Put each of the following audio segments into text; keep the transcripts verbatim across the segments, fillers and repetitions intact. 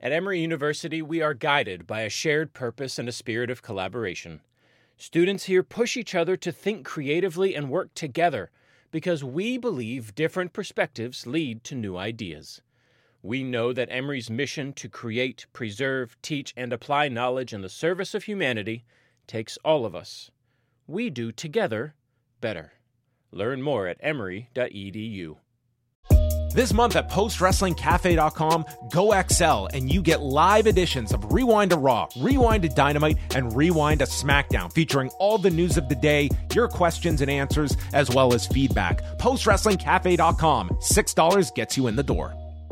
At Emory University, we are guided by a shared purpose and a spirit of collaboration. Students here push each other to think creatively and work together because we believe different perspectives lead to new ideas. We know that Emory's mission to create, preserve, teach, and apply knowledge in the service of humanity takes all of us. We do together better. Learn more at emory dot e d u. This month at post wrestling cafe dot com, go X L and you get live editions of Rewind to Raw, Rewind to Dynamite, and Rewind to SmackDown, featuring all the news of the day, your questions and answers, as well as feedback. post wrestling cafe dot com. six dollars gets you in the door.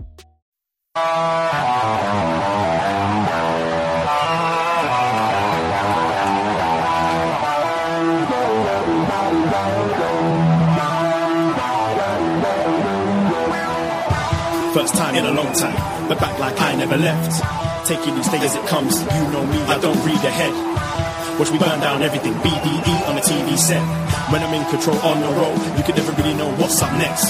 First time in a long time, but back like I never left. Taking each day as it comes, you know me, I don't read ahead. Watch me burn down everything, B D E on the T V set. When I'm in control on the road, you can never really know what's up next.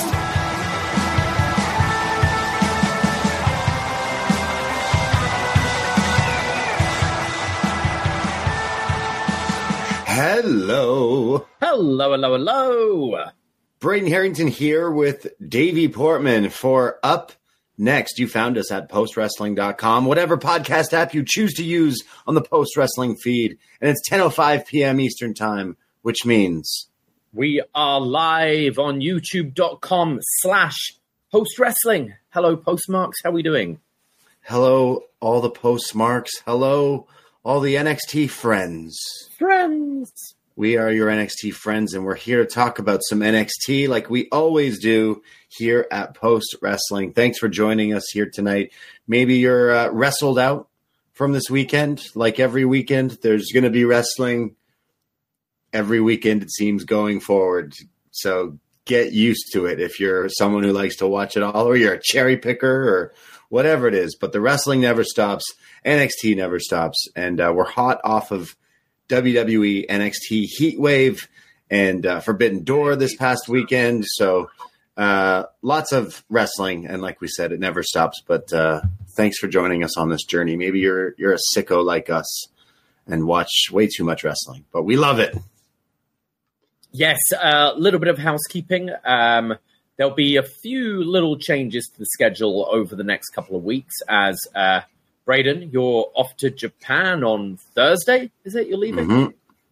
Hello. Hello, hello, hello. Braden Harrington here with Davey Portman for Up Next. You found us at post wrestling dot com, whatever podcast app you choose to use on the Post Wrestling feed. And it's ten oh five p.m. Eastern Time, which means we are live on youtube dot com slash post wrestling. Hello, Postmarks. How are we doing? Hello, all the Postmarks. Hello, all the N X T friends. Friends. We are your N X T friends, and we're here to talk about some N X T like we always do here at Post Wrestling. Thanks for joining us here tonight. Maybe you're uh, wrestled out from this weekend. Like every weekend, there's going to be wrestling every weekend, it seems, going forward. So get used to it if you're someone who likes to watch it all, or you're a cherry picker or whatever it is. But the wrestling never stops. N X T never stops. And uh, we're hot off of W W E N X T Heatwave and uh, Forbidden Door this past weekend. So uh, lots of wrestling. And like we said, it never stops. But uh, thanks for joining us on this journey. Maybe you're you're a sicko like us and watch way too much wrestling, but we love it. Yes, a uh, little bit of housekeeping. Um, there'll be a few little changes to the schedule over the next couple of weeks as uh, Braden, you're off to Japan on Thursday, is it? You're leaving? Mm-hmm.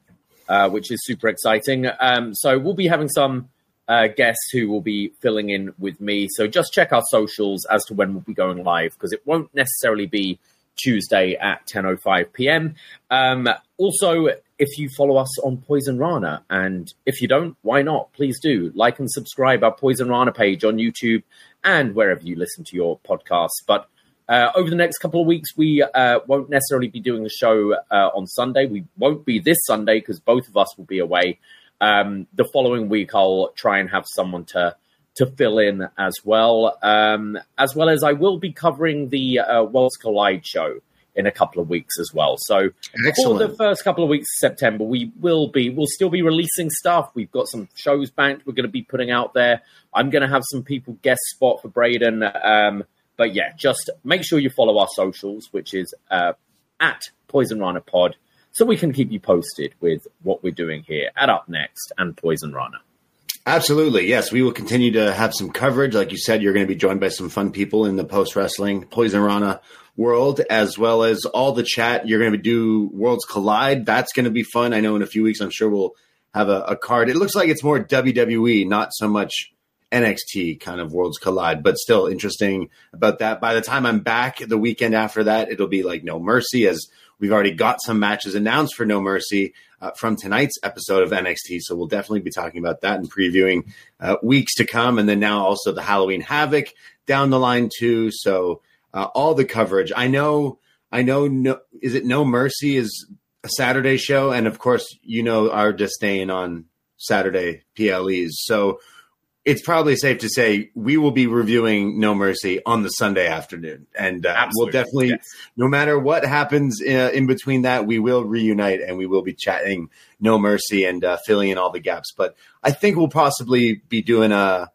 Uh, which is super exciting. Um, so we'll be having some uh, guests who will be filling in with me. So just check our socials as to when we'll be going live, because it won't necessarily be Tuesday at ten oh five p.m. Um, also, if you follow us on Poison Rana, and if you don't, why not? Please do. Like and subscribe our Poison Rana page on YouTube and wherever you listen to your podcasts. But Uh, over the next couple of weeks, we uh, won't necessarily be doing the show uh, on Sunday. We won't be this Sunday because both of us will be away. Um, the following week, I'll try and have someone to to fill in as well, um, as well as I will be covering the uh, Worlds Collide show in a couple of weeks as well. So Excellent. For the first couple of weeks of September, we will be, we'll still be releasing stuff. We've got some shows banked we're going to be putting out there. I'm going to have some people guest spot for Braden. Um, but yeah, just make sure you follow our socials, which is uh, at Poison Rana Pod, so we can keep you posted with what we're doing here at Up Next and Poison Rana. Absolutely. Yes, we will continue to have some coverage. Like you said, you're going to be joined by some fun people in the post-wrestling Poison Rana world, as well as all the chat. You're going to do Worlds Collide. That's going to be fun. I know in a few weeks, I'm sure we'll have a, a card. It looks like it's more W W E, not so much N X T kind of Worlds Collide, but still interesting about that. By the time I'm back the weekend after that, it'll be like No Mercy, as we've already got some matches announced for No Mercy uh, from tonight's episode of N X T. So we'll definitely be talking about that and previewing uh, weeks to come. And then now also the Halloween Havoc down the line too. So uh, all the coverage. I know, I know, no, is it No Mercy is a Saturday show? And of course, you know, our disdain on Saturday P L Es. So it's probably safe to say we will be reviewing No Mercy on the Sunday afternoon. And uh, we'll definitely, yes. no matter what happens uh, in between that, we will reunite and we will be chatting No Mercy and uh, filling in all the gaps. But I think we'll possibly be doing a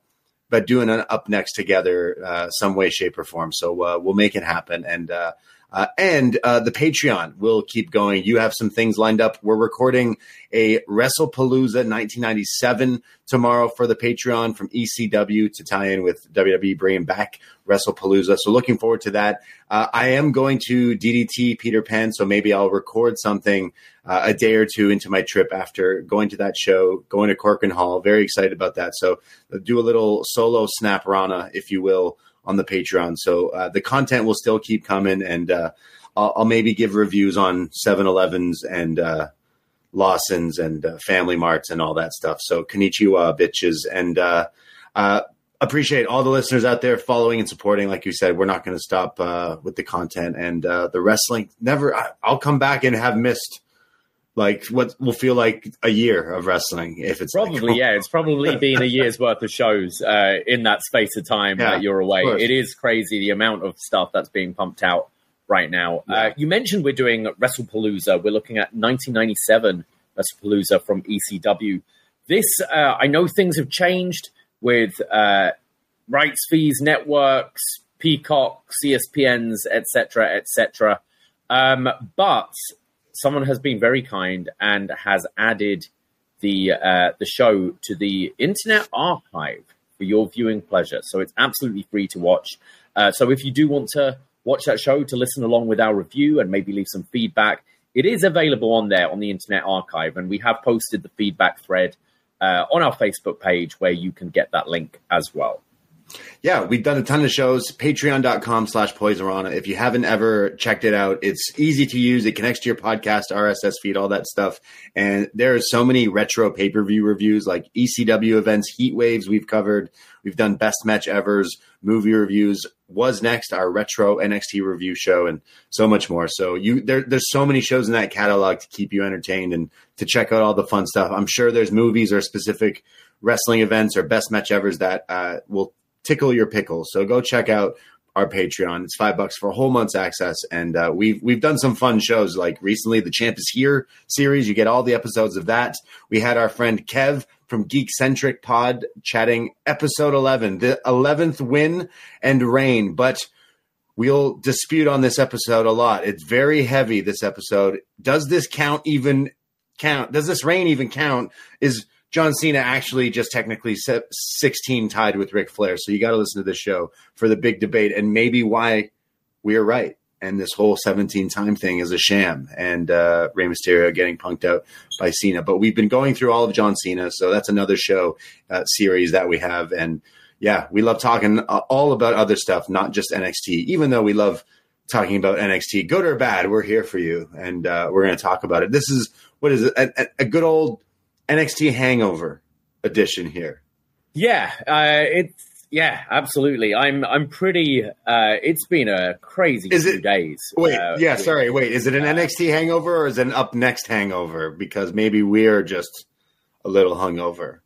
but doing an Up Next together, uh, some way, shape, or form. So uh, we'll make it happen. And uh, uh, and uh, the Patreon will keep going. You have some things lined up. We're recording a WrestlePalooza nineteen ninety-seven tomorrow for the Patreon from E C W to tie in with W W E bringing back WrestlePalooza. So looking forward to that. Uh, I am going to D D T Peter Pan, so maybe I'll record something uh, a day or two into my trip after going to that show, going to Corcoran Hall. Very excited about that. So uh, do a little solo snap Rana, if you will, on the Patreon. So uh, the content will still keep coming, and uh, I'll, I'll maybe give reviews on seven elevens and uh, Lawson's and uh, Family Marts and all that stuff. So konnichiwa, bitches. And uh, uh, appreciate all the listeners out there following and supporting. Like you said, we're not going to stop uh, with the content and uh, the wrestling. Never. I, I'll come back and have missed like what will feel like a year of wrestling. If it's probably, like, yeah, it's probably been a year's worth of shows uh, in that space of time Yeah, that you're away. of course. It is crazy the amount of stuff that's being pumped out right now. Yeah. Uh, you mentioned we're doing WrestlePalooza. We're looking at nineteen ninety-seven WrestlePalooza from E C W. This, uh, I know things have changed with uh, rights fees, networks, Peacock, C S P Ns, et cetera, et cetera. Um, but someone has been very kind and has added the uh, the show to the Internet Archive for your viewing pleasure. So it's absolutely free to watch. Uh, so if you do want to watch that show, to listen along with our review and maybe leave some feedback, it is available on there on the Internet Archive. And we have posted the feedback thread uh, on our Facebook page where you can get that link as well. Yeah, we've done a ton of shows. Patreon.com slash Poisonrana. If you haven't ever checked it out, it's easy to use. It connects to your podcast, R S S feed, all that stuff. And there are so many retro pay-per-view reviews like E C W events, Heat Waves we've covered. We've done Best Match Evers, movie reviews. Was Next, our retro N X T review show, and so much more. So you there, there's so many shows in that catalog to keep you entertained and to check out all the fun stuff. I'm sure there's movies or specific wrestling events or Best Match Evers that uh, will tickle your pickles. So go check out our Patreon. It's five bucks for a whole month's access. And uh, we've, we've done some fun shows, like recently the Champ is Here series. You get all the episodes of that. We had our friend Kev from Geek Centric Pod chatting episode eleven, the eleventh win and reign. But we'll dispute on this episode a lot. It's very heavy, this episode. Does this count even count? Does this reign even count? Is John Cena actually just technically sixteen tied with Ric Flair? So you got to listen to this show for the big debate and maybe why we are right. And this whole seventeen time thing is a sham, and uh, Rey Mysterio getting punked out by Cena. But we've been going through all of John Cena, so that's another show uh, series that we have. And yeah, we love talking uh, all about other stuff, not just N X T. Even though we love talking about N X T, good or bad, we're here for you, and uh, we're going to talk about it. This is what is it? A, a good old N X T hangover edition here. Yeah, uh, it's yeah, absolutely. I'm I'm pretty. Uh, it's been a crazy is few it, days. Wait, uh, yeah, with, sorry. Wait, is it an uh, N X T hangover or is it an Up Next hangover? Because maybe we're just a little hungover,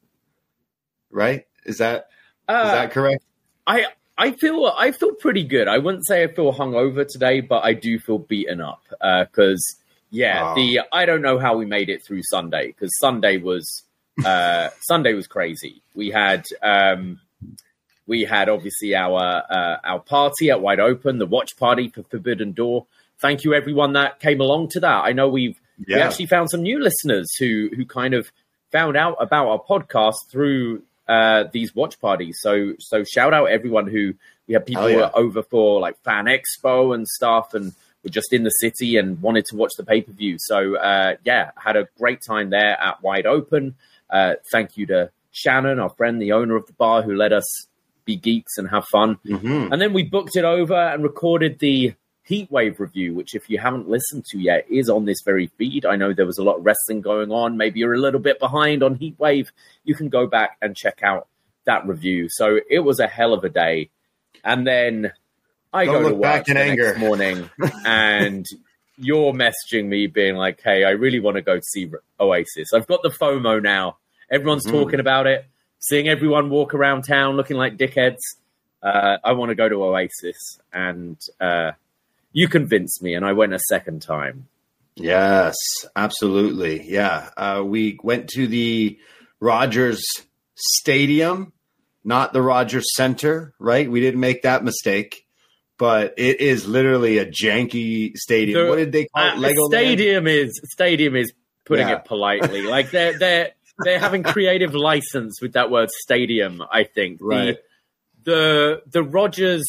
right? Is that uh, is that correct? I I feel I feel pretty good. I wouldn't say I feel hungover today, but I do feel beaten up because. Uh, Yeah, oh. the I don't know how we made it through Sunday because Sunday was uh, Sunday was crazy. We had um, we had obviously our uh, our party at Wide Open, the watch party for Forbidden Door. Thank you everyone that came along to that. I know we've yeah. we actually found some new listeners who who kind of found out about our podcast through uh, these watch parties. So so shout out everyone who we had people oh, yeah. over for like Fan Expo and stuff and. Were just in the city and wanted to watch the pay-per-view. So, uh, yeah, had a great time there at Wide Open. Uh, thank you to Shannon, our friend, the owner of the bar, who let us be geeks and have fun. Mm-hmm. And then we booked it over and recorded the Heatwave review, which if you haven't listened to yet, is on this very feed. I know there was a lot of wrestling going on. Maybe you're a little bit behind on Heatwave. You can go back and check out that review. So it was a hell of a day. And then... I Don't go to look back work in the anger. next morning and you're messaging me being like, hey, I really want to go see Oasis. I've got the FOMO now. Everyone's Mm-hmm. talking about it. Seeing everyone walk around town looking like dickheads. Uh, I want to go to Oasis. And uh, you convinced me and I went a second time. Yes, absolutely. Yeah. Uh, we went to the Rogers Stadium not the Rogers Center, right? We didn't make that mistake, but it is literally a janky stadium. The, what did they call it? Uh, Lego stadium Land? is stadium is putting Yeah. it politely. Like they're they're they're having creative license with that word stadium. I think Right. the the the Rogers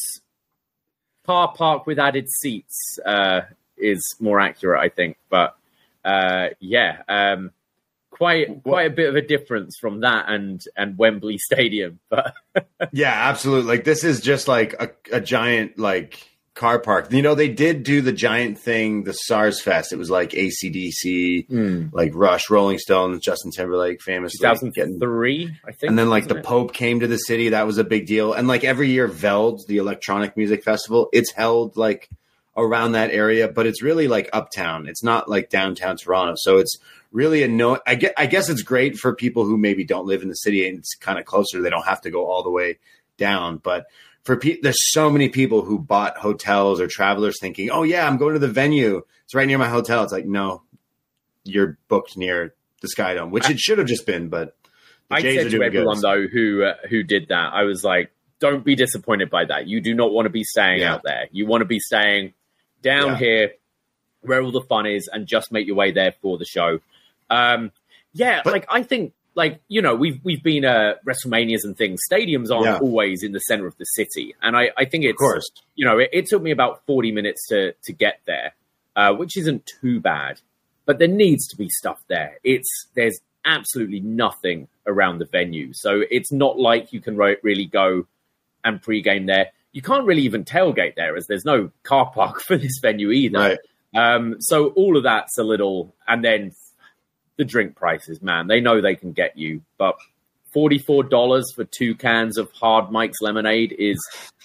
car park with added seats uh, is more accurate, I think. But uh, yeah. Um, Quite, quite a bit of a difference from that and and Wembley Stadium, but Yeah, absolutely. Like this is just like a, a giant like car park. You know, they did do the giant thing, the SARS Fest. It was like A C D C, mm. like Rush, Rolling Stones, Justin Timberlake, famously. two thousand three, I think. And then like the it? Pope came to the city. That was a big deal. And like every year, Veld, the electronic music festival, it's held like around that area, but it's really like uptown. It's not like downtown Toronto. So it's really a no. I guess, I guess it's great for people who maybe don't live in the city and it's kind of closer. They don't have to go all the way down. But for pe- there's so many people who bought hotels or travelers thinking, oh yeah, I'm going to the venue. It's right near my hotel. It's like, no, you're booked near the Sky Dome, which it should have just been. But the I Jays said are to doing everyone good. though who uh, who did that, I was like, don't be disappointed by that. You do not want to be staying Yeah. out there. You want to be staying down Yeah. here where all the fun is and just make your way there for the show. Um, yeah, But- like I think, like you know, we've we've been uh, WrestleManias and things. Stadiums aren't Yeah. always in the center of the city, and I, I think it's Of course. you know, it, it took me about forty minutes to to get there, uh, which isn't too bad. But there needs to be stuff there. It's there's absolutely nothing around the venue, so it's not like you can ro- really go and pregame there. You can't really even tailgate there, as there's no car park for this venue either. Right. Um, so all of that's a little, and then the drink prices, man, they know they can get you, but forty-four dollars for two cans of Hard Mike's lemonade is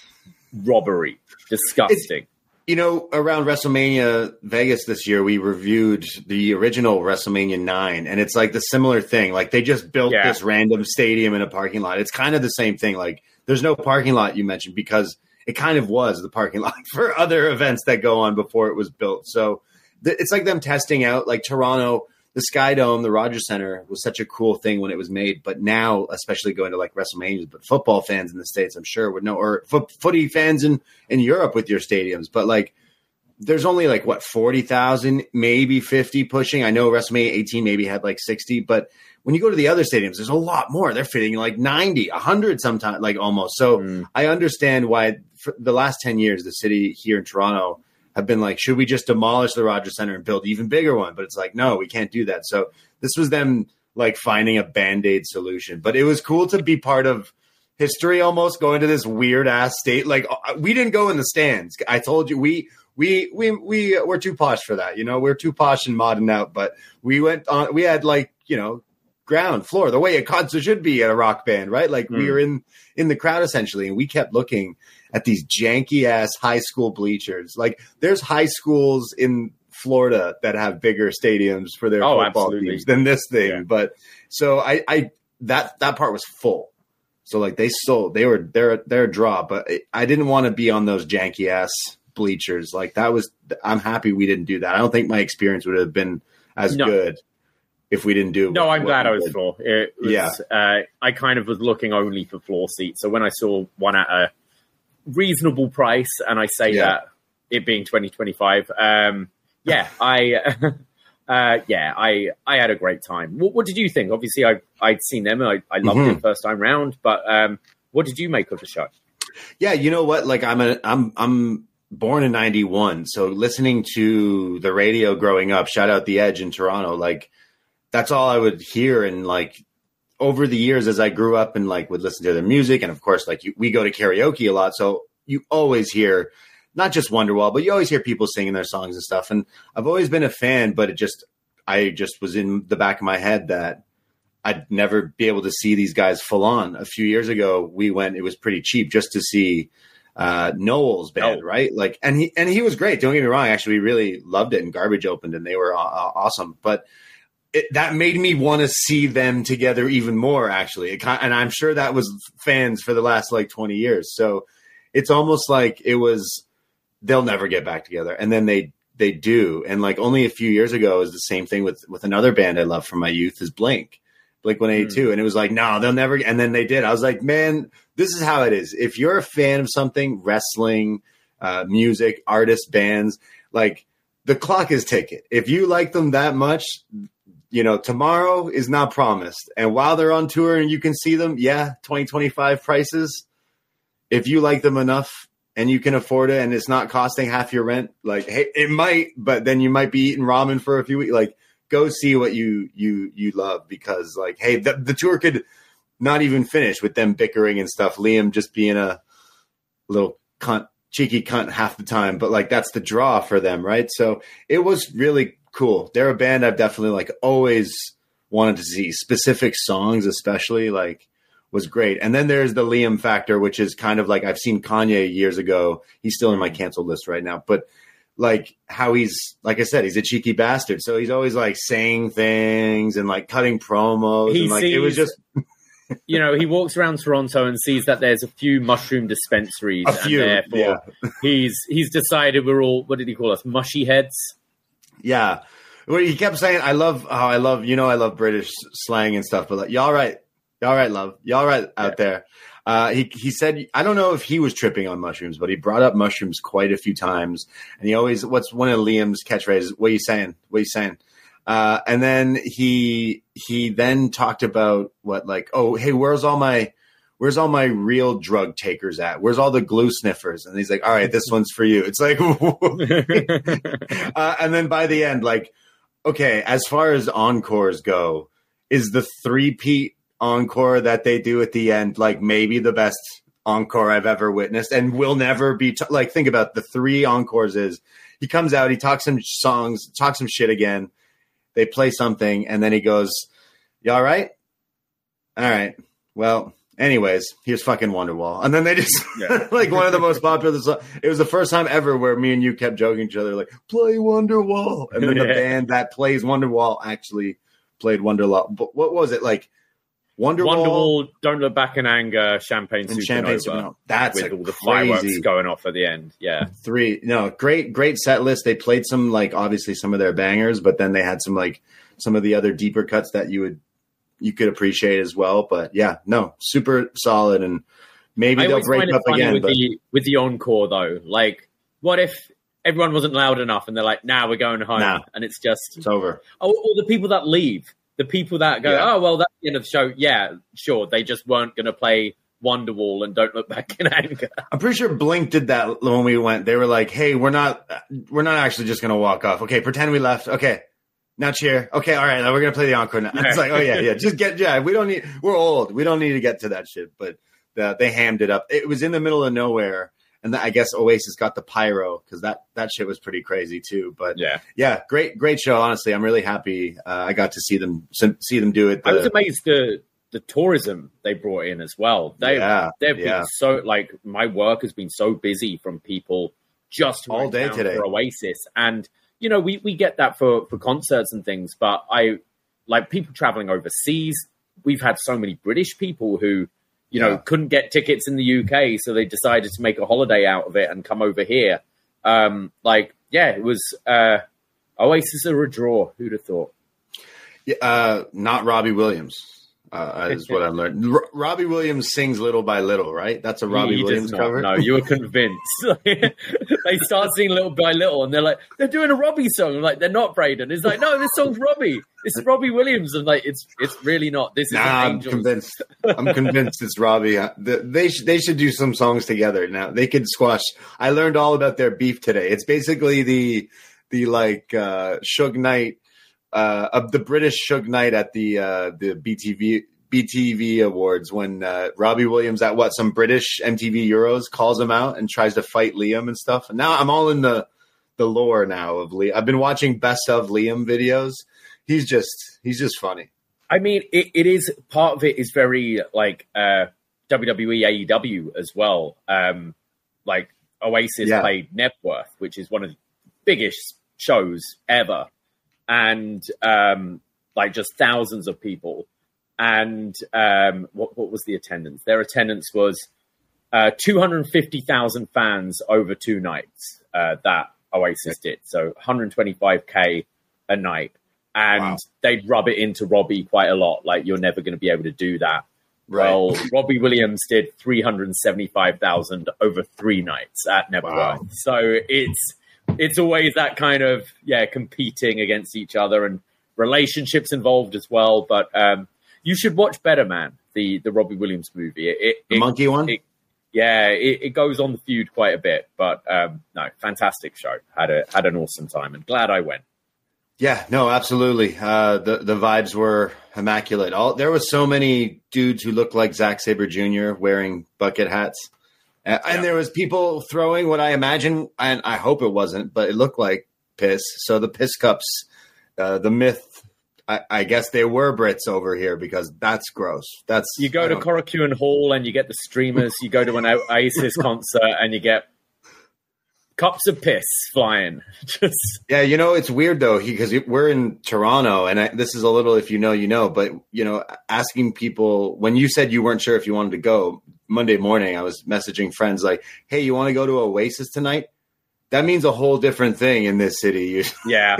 robbery. Disgusting. You know, around WrestleMania Vegas this year, we reviewed the original WrestleMania nine, and it's like the similar thing. Like they just built Yeah. this random stadium in a parking lot. It's kind of the same thing. Like there's no parking lot you mentioned because it kind of was the parking lot for other events that go on before it was built. So th- it's like them testing out like Toronto, the Sky Dome, the Rogers Center was such a cool thing when it was made. But now, especially going to like WrestleManias, but football fans in the States, I'm sure would know, or fo- footy fans in, in Europe with your stadiums. But like, there's only like what, forty thousand, maybe fifty pushing. I know WrestleMania eighteen maybe had like sixty, but when you go to the other stadiums, there's a lot more. They're fitting like ninety, one hundred sometimes, like almost. So Mm. I understand why for the last ten years, the city here in Toronto have been like, should we just demolish the Rogers Center and build an even bigger one? But it's like, no, we can't do that. So this was them like finding a Band-Aid solution. But it was cool to be part of history almost, going to this weird ass state. Like we didn't go in the stands. I told you, we we we we we're too posh for that. You know, we're too posh and modern out. But we went on. We had like, you know, ground floor, the way a concert should be at a rock band, right? Like we Mm. were in in the crowd essentially, and we kept looking at these janky ass high school bleachers. Like there's high schools in Florida that have bigger stadiums for their Oh, football absolutely. teams than this thing. Yeah. But so I, I that that part was full. So like they sold, they were they're they're a draw, but I didn't want to be on those janky ass bleachers. Like that was, I'm happy we didn't do that. I don't think my experience would have been as No. good if we didn't do. No, what- I'm what glad we I was did. floor. It was, Yeah. uh, I kind of was looking only for floor seats. So when I saw one at a reasonable price, and I say Yeah. that it being twenty twenty-five, um, yeah, I, uh, yeah, I, I had a great time. What, what did you think? Obviously, I, I'd seen them, and I, I loved Mhm. it first time round. But um, what did you make of the show? Yeah, you know what? Like I'm a I'm I'm born in ninety-one, so listening to the radio growing up, shout out The Edge in Toronto, like that's all I would hear. And like over the years as I grew up and like would listen to their music, and of course like you, we go to karaoke a lot, so you always hear not just Wonderwall, but you always hear people singing their songs and stuff. And I've always been a fan, but it just I just was in the back of my head that I'd never be able to see these guys full on. A few years ago, we went, it was pretty cheap just to see uh, Noel's band, Oh. right? Like, and he, and he was great. Don't get me wrong. Actually, we really loved it. And Garbage opened and they were uh, awesome. But it, that made me want to see them together even more, actually. It, kind- and I'm sure that was fans for the last like twenty years. So it's almost like it was, they'll never get back together. And then they, they do. And like only a few years ago is the same thing with, with another band I love from my youth is Blink. Blink one eighty-two. Mm. And it was like, no, they'll never. And then they did. I was like, man, this is how it is. If you're a fan of something, wrestling, uh, music, artists, bands, like the clock is ticking. If you like them that much, you know, tomorrow is not promised. And while they're on tour and you can see them, yeah, twenty twenty-five prices. If you like them enough and you can afford it and it's not costing half your rent, like, hey, it might, but then you might be eating ramen for a few weeks. Like, go see what you you you love, because, like, hey, the, the tour could not even finish with them bickering and stuff. Liam just being a little cunt, cheeky cunt half the time. But, like, that's the draw for them, right? So it was really cool. They're a band I've definitely, like, always wanted to see. Specific songs especially, like, was great. And then there's the Liam factor, which is kind of like, I've seen Kanye years ago. He's still in my canceled list right now. But, like, how he's, like I said, he's a cheeky bastard. So he's always, like, saying things and, like, cutting promos. He and, like, sees, it was just... you know, he walks around Toronto and sees that there's a few mushroom dispensaries. A few, and therefore yeah. he's, he's decided we're all, what did he call us? Mushy heads? Yeah. Well, he kept saying, I love, oh, I love, you know, I love British slang and stuff, but, like, y'all right. Y'all right, love. Y'all right out yeah. there. Uh, he he said, I don't know if he was tripping on mushrooms, but he brought up mushrooms quite a few times. And he always, what's one of Liam's catchphrases? What are you saying? What are you saying? Uh, and then he he then talked about what, like, oh, hey, where's all my where's all my real drug takers at? Where's all the glue sniffers? And he's like, all right, this one's for you. It's like, uh, and then by the end, like, okay, as far as encores go, is the three-peat encore that they do at the end, like, maybe the best encore I've ever witnessed, and will never be t- like, think about the three encores is he comes out, he talks some songs, talks some shit again, they play something, and then he goes, you all right? All right. Well, anyways, here's fucking Wonderwall. And then they just yeah. like one of the most popular songs. It was the first time ever where me and you kept joking each other, like, play Wonderwall. And then the band that plays Wonderwall actually played Wonderwall. But what was it, like? Wonderwall, Wonderwall, Don't Look Back in Anger, Champagne Supernova. Champagne Supernova. That's with all the crazy fireworks going off at the end. Yeah, three. No, great, great set list. They played some, like, obviously some of their bangers, but then they had some, like, some of the other deeper cuts that you would you could appreciate as well. But yeah, no, super solid, and maybe I they'll break up again. With but the with the encore though, like, what if everyone wasn't loud enough and they're like, "Nah, we're going home," nah, and it's just it's over. Oh, or the people that leave. The people that go, yeah. oh, well, that's the end of the show. Yeah, sure. They just weren't going to play Wonderwall and Don't Look Back in Anger. I'm pretty sure Blink did that when we went. They were like, hey, we're not we're not actually just going to walk off. Okay, pretend we left. Okay, now cheer. Okay, all right, now we're going to play the encore now. It's like, oh, yeah, yeah. Just get, yeah, we don't need, we're old. We don't need to get to that shit. But the, they hammed it up. It was in the middle of nowhere. And I guess Oasis got the pyro because that, that shit was pretty crazy too. But yeah, yeah, great, great show. Honestly, I'm really happy. Uh, I got to see them see them do it. The, I was amazed the the tourism they brought in as well. They yeah, they've yeah. been so, like, my work has been so busy from people just all day today for Oasis, and you know we we get that for for concerts and things. But I like people traveling overseas. We've had so many British people who, you know, yeah. couldn't get tickets in the U K, so they decided to make a holiday out of it and come over here. Um, like, yeah, it was uh, Oasis are a draw. Who'd have thought? Yeah, uh, not Robbie Williams, uh, is what I learned. R- Robbie Williams sings Little by Little, right? That's a Robbie he Williams cover? No, you were convinced. They start singing Little by Little, and they're like, they're doing a Robbie song. I'm like, they're not, Braden. It's like, no, this song's Robbie. It's Robbie Williams. I'm like, it's it's really not. This is nah, I'm convinced. I'm convinced it's Robbie. They should they should do some songs together now. They could squash. I learned all about their beef today. It's basically the the like uh, Suge Knight, uh, of the British Suge Knight at the uh, the B T V B T V Awards when uh, Robbie Williams at what some British M T V Euros calls him out and tries to fight Liam and stuff. And now I'm all in the the lore now of Liam. I've been watching best of Liam videos. He's just he's just funny. I mean, it, it is part of it is very like uh, W W E A E W as well. Um, like Oasis yeah. played Nebworth, which is one of the biggest shows ever, and um, like just thousands of people. And um, what what was the attendance? Their attendance was uh, two hundred fifty thousand fans over two nights uh, that Oasis did. So one hundred twenty-five K a night. and Wow. they'd rub it into Robbie quite a lot. Like, you're never going to be able to do that. Right. Well, Robbie Williams did three hundred seventy-five thousand over three nights at Nebworth. Wow. So it's it's always that kind of, yeah, competing against each other and relationships involved as well. But um, you should watch Better Man, the, the Robbie Williams movie. It, it, The it, monkey one? It, yeah, it, it goes on the feud quite a bit. But um, no, fantastic show. Had a had an awesome time and glad I went. Yeah, no, absolutely. Uh, the the vibes were immaculate. All there was so many dudes who looked like Zack Sabre Junior wearing bucket hats, and, Yeah. and there was people throwing what I imagine, and I hope it wasn't, but it looked like piss. So the piss cups, uh, the myth. I, I guess they were Brits over here because that's gross. That's You go I to don't- Corricuan Hall and you get the streamers. You go to an Oasis concert and you get cups of piss flying. Just Yeah, you know, it's weird though, because we're in Toronto, and I, this is a little, if you know, you know, but, you know, asking people, when you said you weren't sure if you wanted to go, Monday morning, I was messaging friends like, hey, you want to go to Oasis tonight? That means a whole different thing in this city. yeah.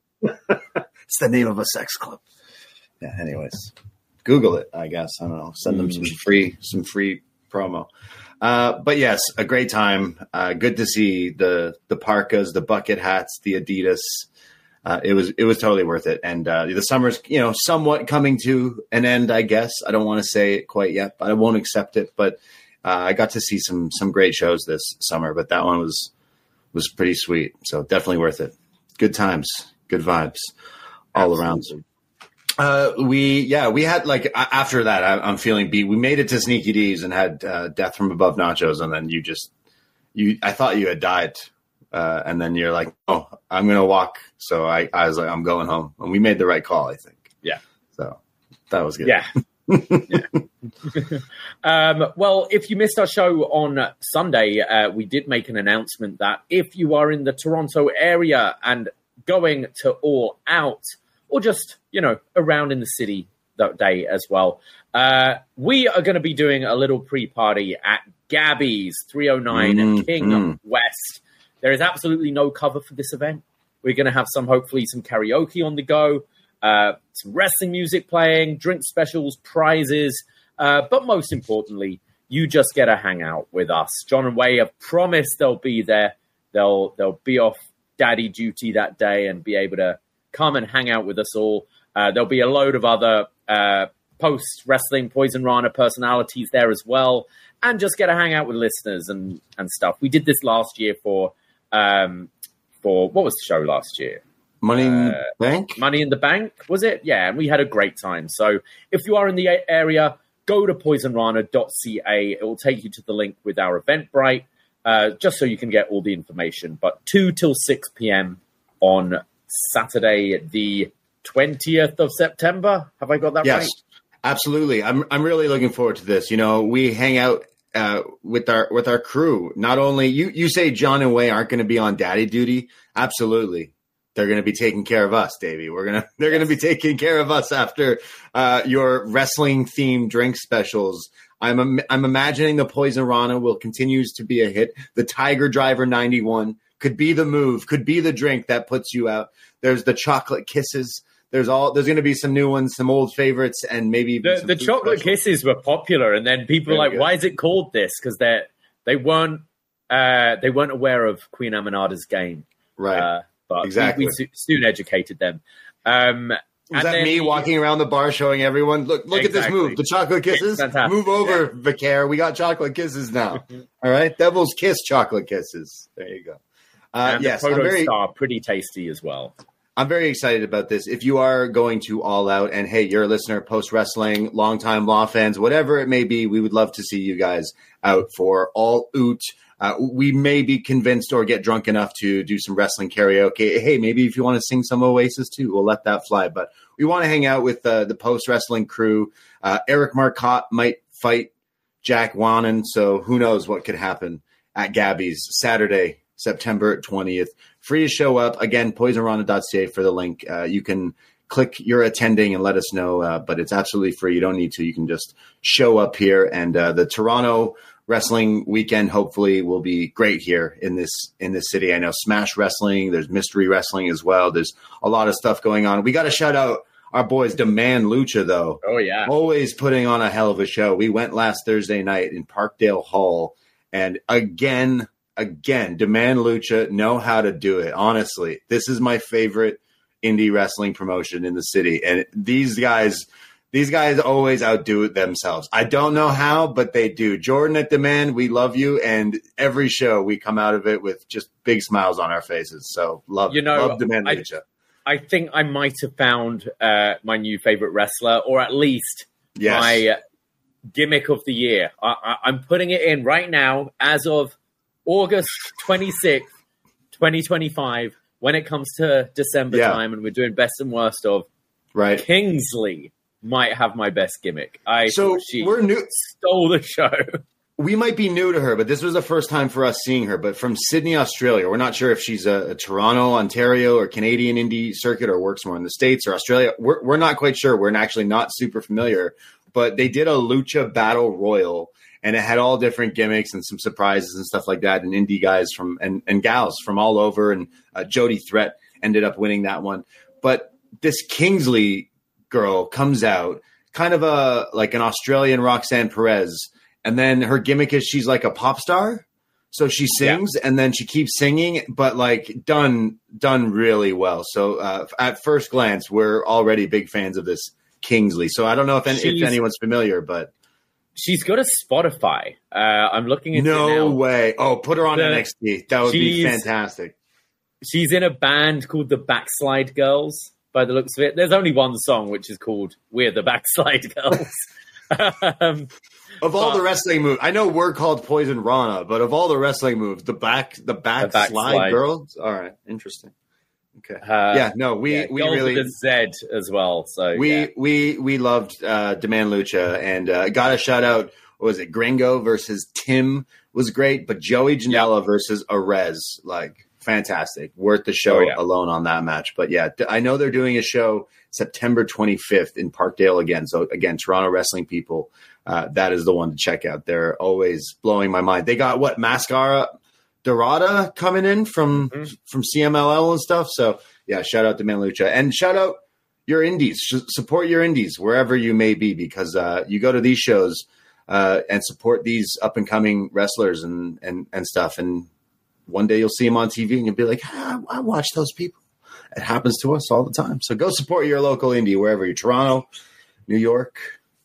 It's the name of a sex club. Yeah, anyways, Google it, I guess. I don't know. Send them some free, some free promo. Uh, but yes, a great time. Uh, good to see the the parkas, the bucket hats, the Adidas. Uh, it was it was totally worth it. And uh, the summer's, you know, somewhat coming to an end, I guess. I don't want to say it quite yet, but I won't accept it. But uh, I got to see some some great shows this summer, but that one was was pretty sweet. So definitely worth it. Good times, good vibes all around. Uh, we, yeah, we had like, a- after that, I, I'm feeling beat. We made it to Sneaky D's and had uh, Death from Above nachos. And then you just, you, I thought you had died. Uh, and then you're like, oh, I'm going to walk. So I, I was like, I'm going home. And we made the right call, I think. Yeah. So that was good. Yeah. yeah. um, well, if you missed our show on Sunday, uh, we did make an announcement that if you are in the Toronto area and going to All Out, or just, you know, around in the city that day as well, uh, we are going to be doing a little pre-party at Gabby's three oh nine Mm, King mm. West. There is absolutely no cover for this event. We're going to have some, hopefully, some karaoke on the go, uh, some wrestling music playing, drink specials, prizes. Uh, but most importantly, you just get to hang out with us. John and Wei have promised they'll be there. They'll they'll be off daddy duty that day and be able to come and hang out with us all. Uh, there'll be a load of other uh, post-wrestling Poison Rana personalities there as well, and just get to hang out with listeners and, and stuff. We did this last year for, um, for what was the show last year? Money in Uh, the Bank? Money in the Bank, was it? Yeah, and we had a great time. So if you are in the a- area, go to poison rana dot c a. It will take you to the link with our Eventbrite, uh, just so you can get all the information. But two till six p.m. on Saturday, the twentieth of September. Have I got that Yes, right? absolutely. I'm I'm really looking forward to this. You know, we hang out uh, with our with our crew. Not only you you say John and Wei aren't going to be on daddy duty. Absolutely, they're going to be taking care of us, Davey. We're gonna they're going to be taking care of us after uh, your wrestling themed drink specials. I'm im- I'm imagining the Poison Rana will continues to be a hit. The Tiger Driver ninety-one could be the move, could be the drink that puts you out. There's the chocolate kisses. There's all. There's going to be some new ones, some old favorites, and maybe even The, some the food chocolate specials. kisses were popular, and then people were Very like, good. "Why is it called this?" Because they they weren't uh, they weren't aware of Queen Aminata's game, Right. uh, but we- Exactly. we, so- soon educated them. Um, Was and that then me the- walking around the bar showing everyone, look, look at this Exactly. move, the chocolate kisses? fantastic. Move over, Vicaire. We got chocolate kisses now. All right. Devil's Kiss chocolate kisses. There you go. Uh, and yes, the I'm Proto very, Star, pretty tasty as well. I'm very excited about this. If you are going to All Out, and hey, you're a listener, post wrestling, longtime Law fans, whatever it may be, we would love to see you guys out for All Out. Uh, we may be convinced or get drunk enough to do some wrestling karaoke. Hey, maybe if you want to sing some Oasis too, we'll let that fly. But we want to hang out with uh, the post wrestling crew. Uh, Eric Marcotte might fight Jack Wannon, so who knows what could happen at Gabby's Saturday, September twentieth. Free to show up. Again, poison rana dot c a for the link. Uh, you can click you're attending and let us know, uh, but it's absolutely free. You don't need to. You can just show up here. And uh, the Toronto wrestling weekend hopefully will be great here in this in this city. I know Smash Wrestling, there's Mystery Wrestling as well. There's a lot of stuff going on. We got to shout out our boys Demand Lucha though. Oh yeah, always putting on a hell of a show. We went last Thursday night in Parkdale Hall, and again, again, Demand Lucha know how to do it. Honestly, this is my favorite indie wrestling promotion in the city, and these guys. These guys always outdo it themselves. I don't know how, but they do. Jordan at Demand, we love you. And every show we come out of it with just big smiles on our faces. So love, you know, love Demand I, Lucha. I think I might have found uh, my new favorite wrestler, or at least yes. my uh, gimmick of the year. I, I, I'm putting it in right now as of August twenty-sixth, twenty twenty-five, when it comes to December yeah. time and we're doing best and worst of right. Kingsley. Might have my best gimmick. I so she we're new. Stole the show. We might be new to her, but this was the first time for us seeing her. But from Sydney, Australia, we're not sure if she's a, a Toronto, Ontario, or Canadian indie circuit, or works more in the States or Australia. We're we're not quite sure. We're actually not super familiar. But they did a Lucha Battle Royal, and it had all different gimmicks and some surprises and stuff like that. And indie guys from and, and gals from all over. And uh, Jody Threat ended up winning that one. But this Kingsley girl comes out kind of a like an Australian Roxanne Perez, and then her gimmick is she's like a pop star, so she sings yeah. and then she keeps singing, but like done done really well. So uh, at first glance, we're already big fans of this Kingsley. So I don't know if any, if anyone's familiar, but she's got a Spotify. Uh, I'm looking at no it now. way. Oh, put her on the, N X T. That would be fantastic. She's in a band called the Backslide Girls. By the looks of it, there's only one song which is called "We're the Backslide Girls." um, of all but, the wrestling moves, I know we're called Poison Rana, but of all the wrestling moves, the back, the backslide back girls. All right, interesting. Okay, uh, yeah, no, we yeah, we really with a Z as well. So we yeah. we we loved uh, Demand Lucha, and uh, got a shout out. What was it? Gringo versus Tim was great, but Joey Janela yeah. versus Arez, like. Fantastic. Worth the show oh, yeah. alone on that match. But yeah, I know they're doing a show September twenty-fifth in Parkdale again. So again, Toronto wrestling people, uh, that is the one to check out. They're always blowing my mind. They got what Mascara Dorada coming in from, mm-hmm. from C M L L and stuff. So yeah, shout out to Man Lucha and shout out your indies. Support your indies wherever you may be, because uh, you go to these shows uh, and support these up and coming wrestlers and, and, and stuff. And one day you'll see them on T V and you'll be like, ah, I watch those people. It happens to us all the time. So go support your local indie wherever you're, Toronto, New York,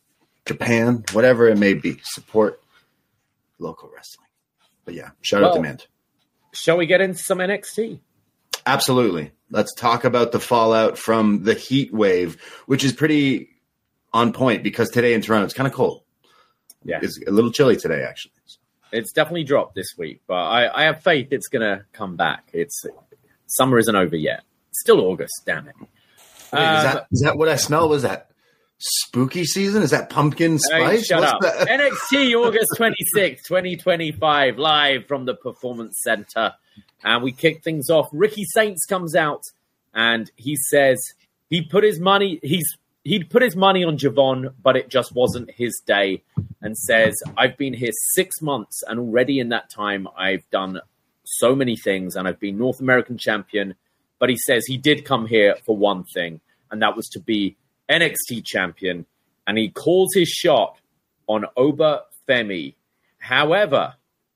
Japan, whatever it may be. Support local wrestling. But yeah, shout well, out Demand. Shall we get into some N X T? Absolutely. Let's talk about the fallout from the heat wave, which is pretty on point because today in Toronto it's kind of cold. Yeah. It's a little chilly today, actually. It's definitely dropped this week, but I, I have faith it's going to come back. It's summer isn't over yet. It's still August, damn it. Wait, um, is, that, is that what I smell? Was that spooky season? Is that pumpkin spice? Hey, shut What's up. That? N X T August twenty-sixth, twenty twenty-five, live from the Performance Center. And we kick things off. Ricky Saints comes out and he says he put his money, he's He'd put his money on Javon, but it just wasn't his day, and says, I've been here six months, and already in that time, I've done so many things, and I've been North American champion. But he says he did come here for one thing, and that was to be N X T champion, and he calls his shot on Oba Femi. However,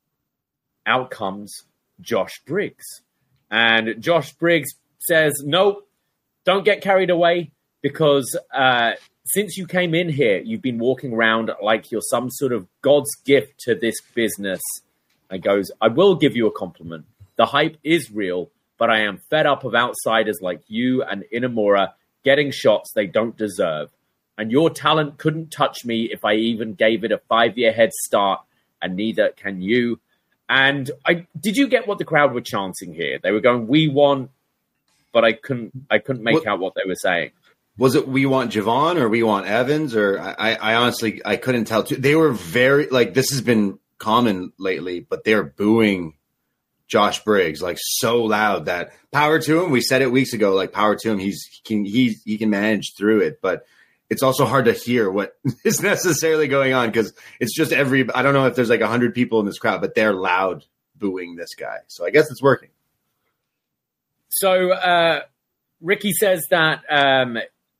out comes Josh Briggs. And Josh Briggs says, nope, don't get carried away. Because uh, since you came in here, you've been walking around like you're some sort of God's gift to this business. And goes, I will give you a compliment. The hype is real, but I am fed up of outsiders like you and Inamura getting shots they don't deserve. And your talent couldn't touch me if I even gave it a five-year head start, and neither can you. And I did you get what the crowd were chanting here? They were going, we want, but I couldn't I couldn't make what? out what they were saying. Was it we want Javon or we want Evans? Or I, I honestly, I couldn't tell. Too. They were very, like, this has been common lately, but they're booing Josh Briggs, like, so loud that power to him. We said it weeks ago, like, power to him. He's, he can, he, he can manage through it. But it's also hard to hear what is necessarily going on because it's just every, I don't know if there's like a hundred people in this crowd, but they're loud booing this guy. So I guess it's working. So uh, Ricky says that um,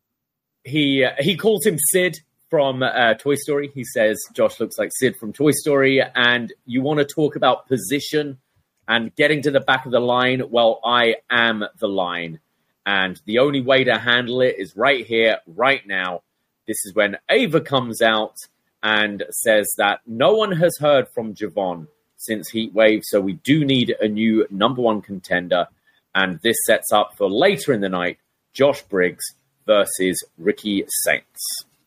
he he calls him Sid from uh, Toy Story. He says Josh looks like Sid from Toy Story, and you want to talk about position and getting to the back of the line. Well, I am the line, and the only way to handle it is right here, right now. This is when Ava comes out and says that no one has heard from Javon since Heatwave, so we do need a new number one contender. And this sets up for later in the night, Josh Briggs versus Ricky Saints.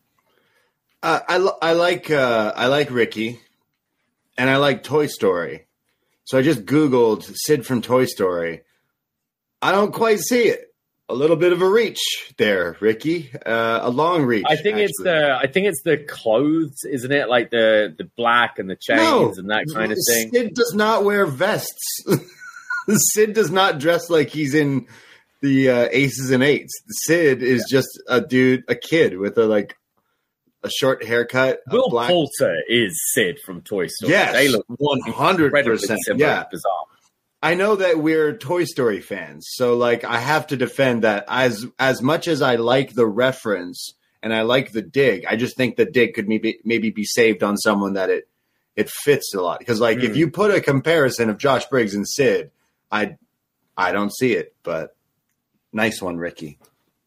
Uh, I, I like uh, I like Ricky, and I like Toy Story. So I just Googled Sid from Toy Story. I don't quite see it. A little bit of a reach there, Ricky. Uh, a long reach. I think actually. it's the I think it's the clothes, isn't it? Like the, the black and the chains no, and that kind of thing. Sid does not wear vests. Sid does not dress like he's in the uh, Aces and Eights. Sid is yeah. just a dude, a kid with a like a short haircut. Will black... Poulter is Sid from Toy Story. Yes, they look one hundred percent. Yeah, bizarre. I know that we're Toy Story fans, so like I have to defend that. As as much as I like the reference and I like the dig, I just think the dig could maybe maybe be saved on someone that it it fits a lot. Because like mm. if you put a comparison of Josh Briggs and Sid, I I don't see it, but nice one, Ricky.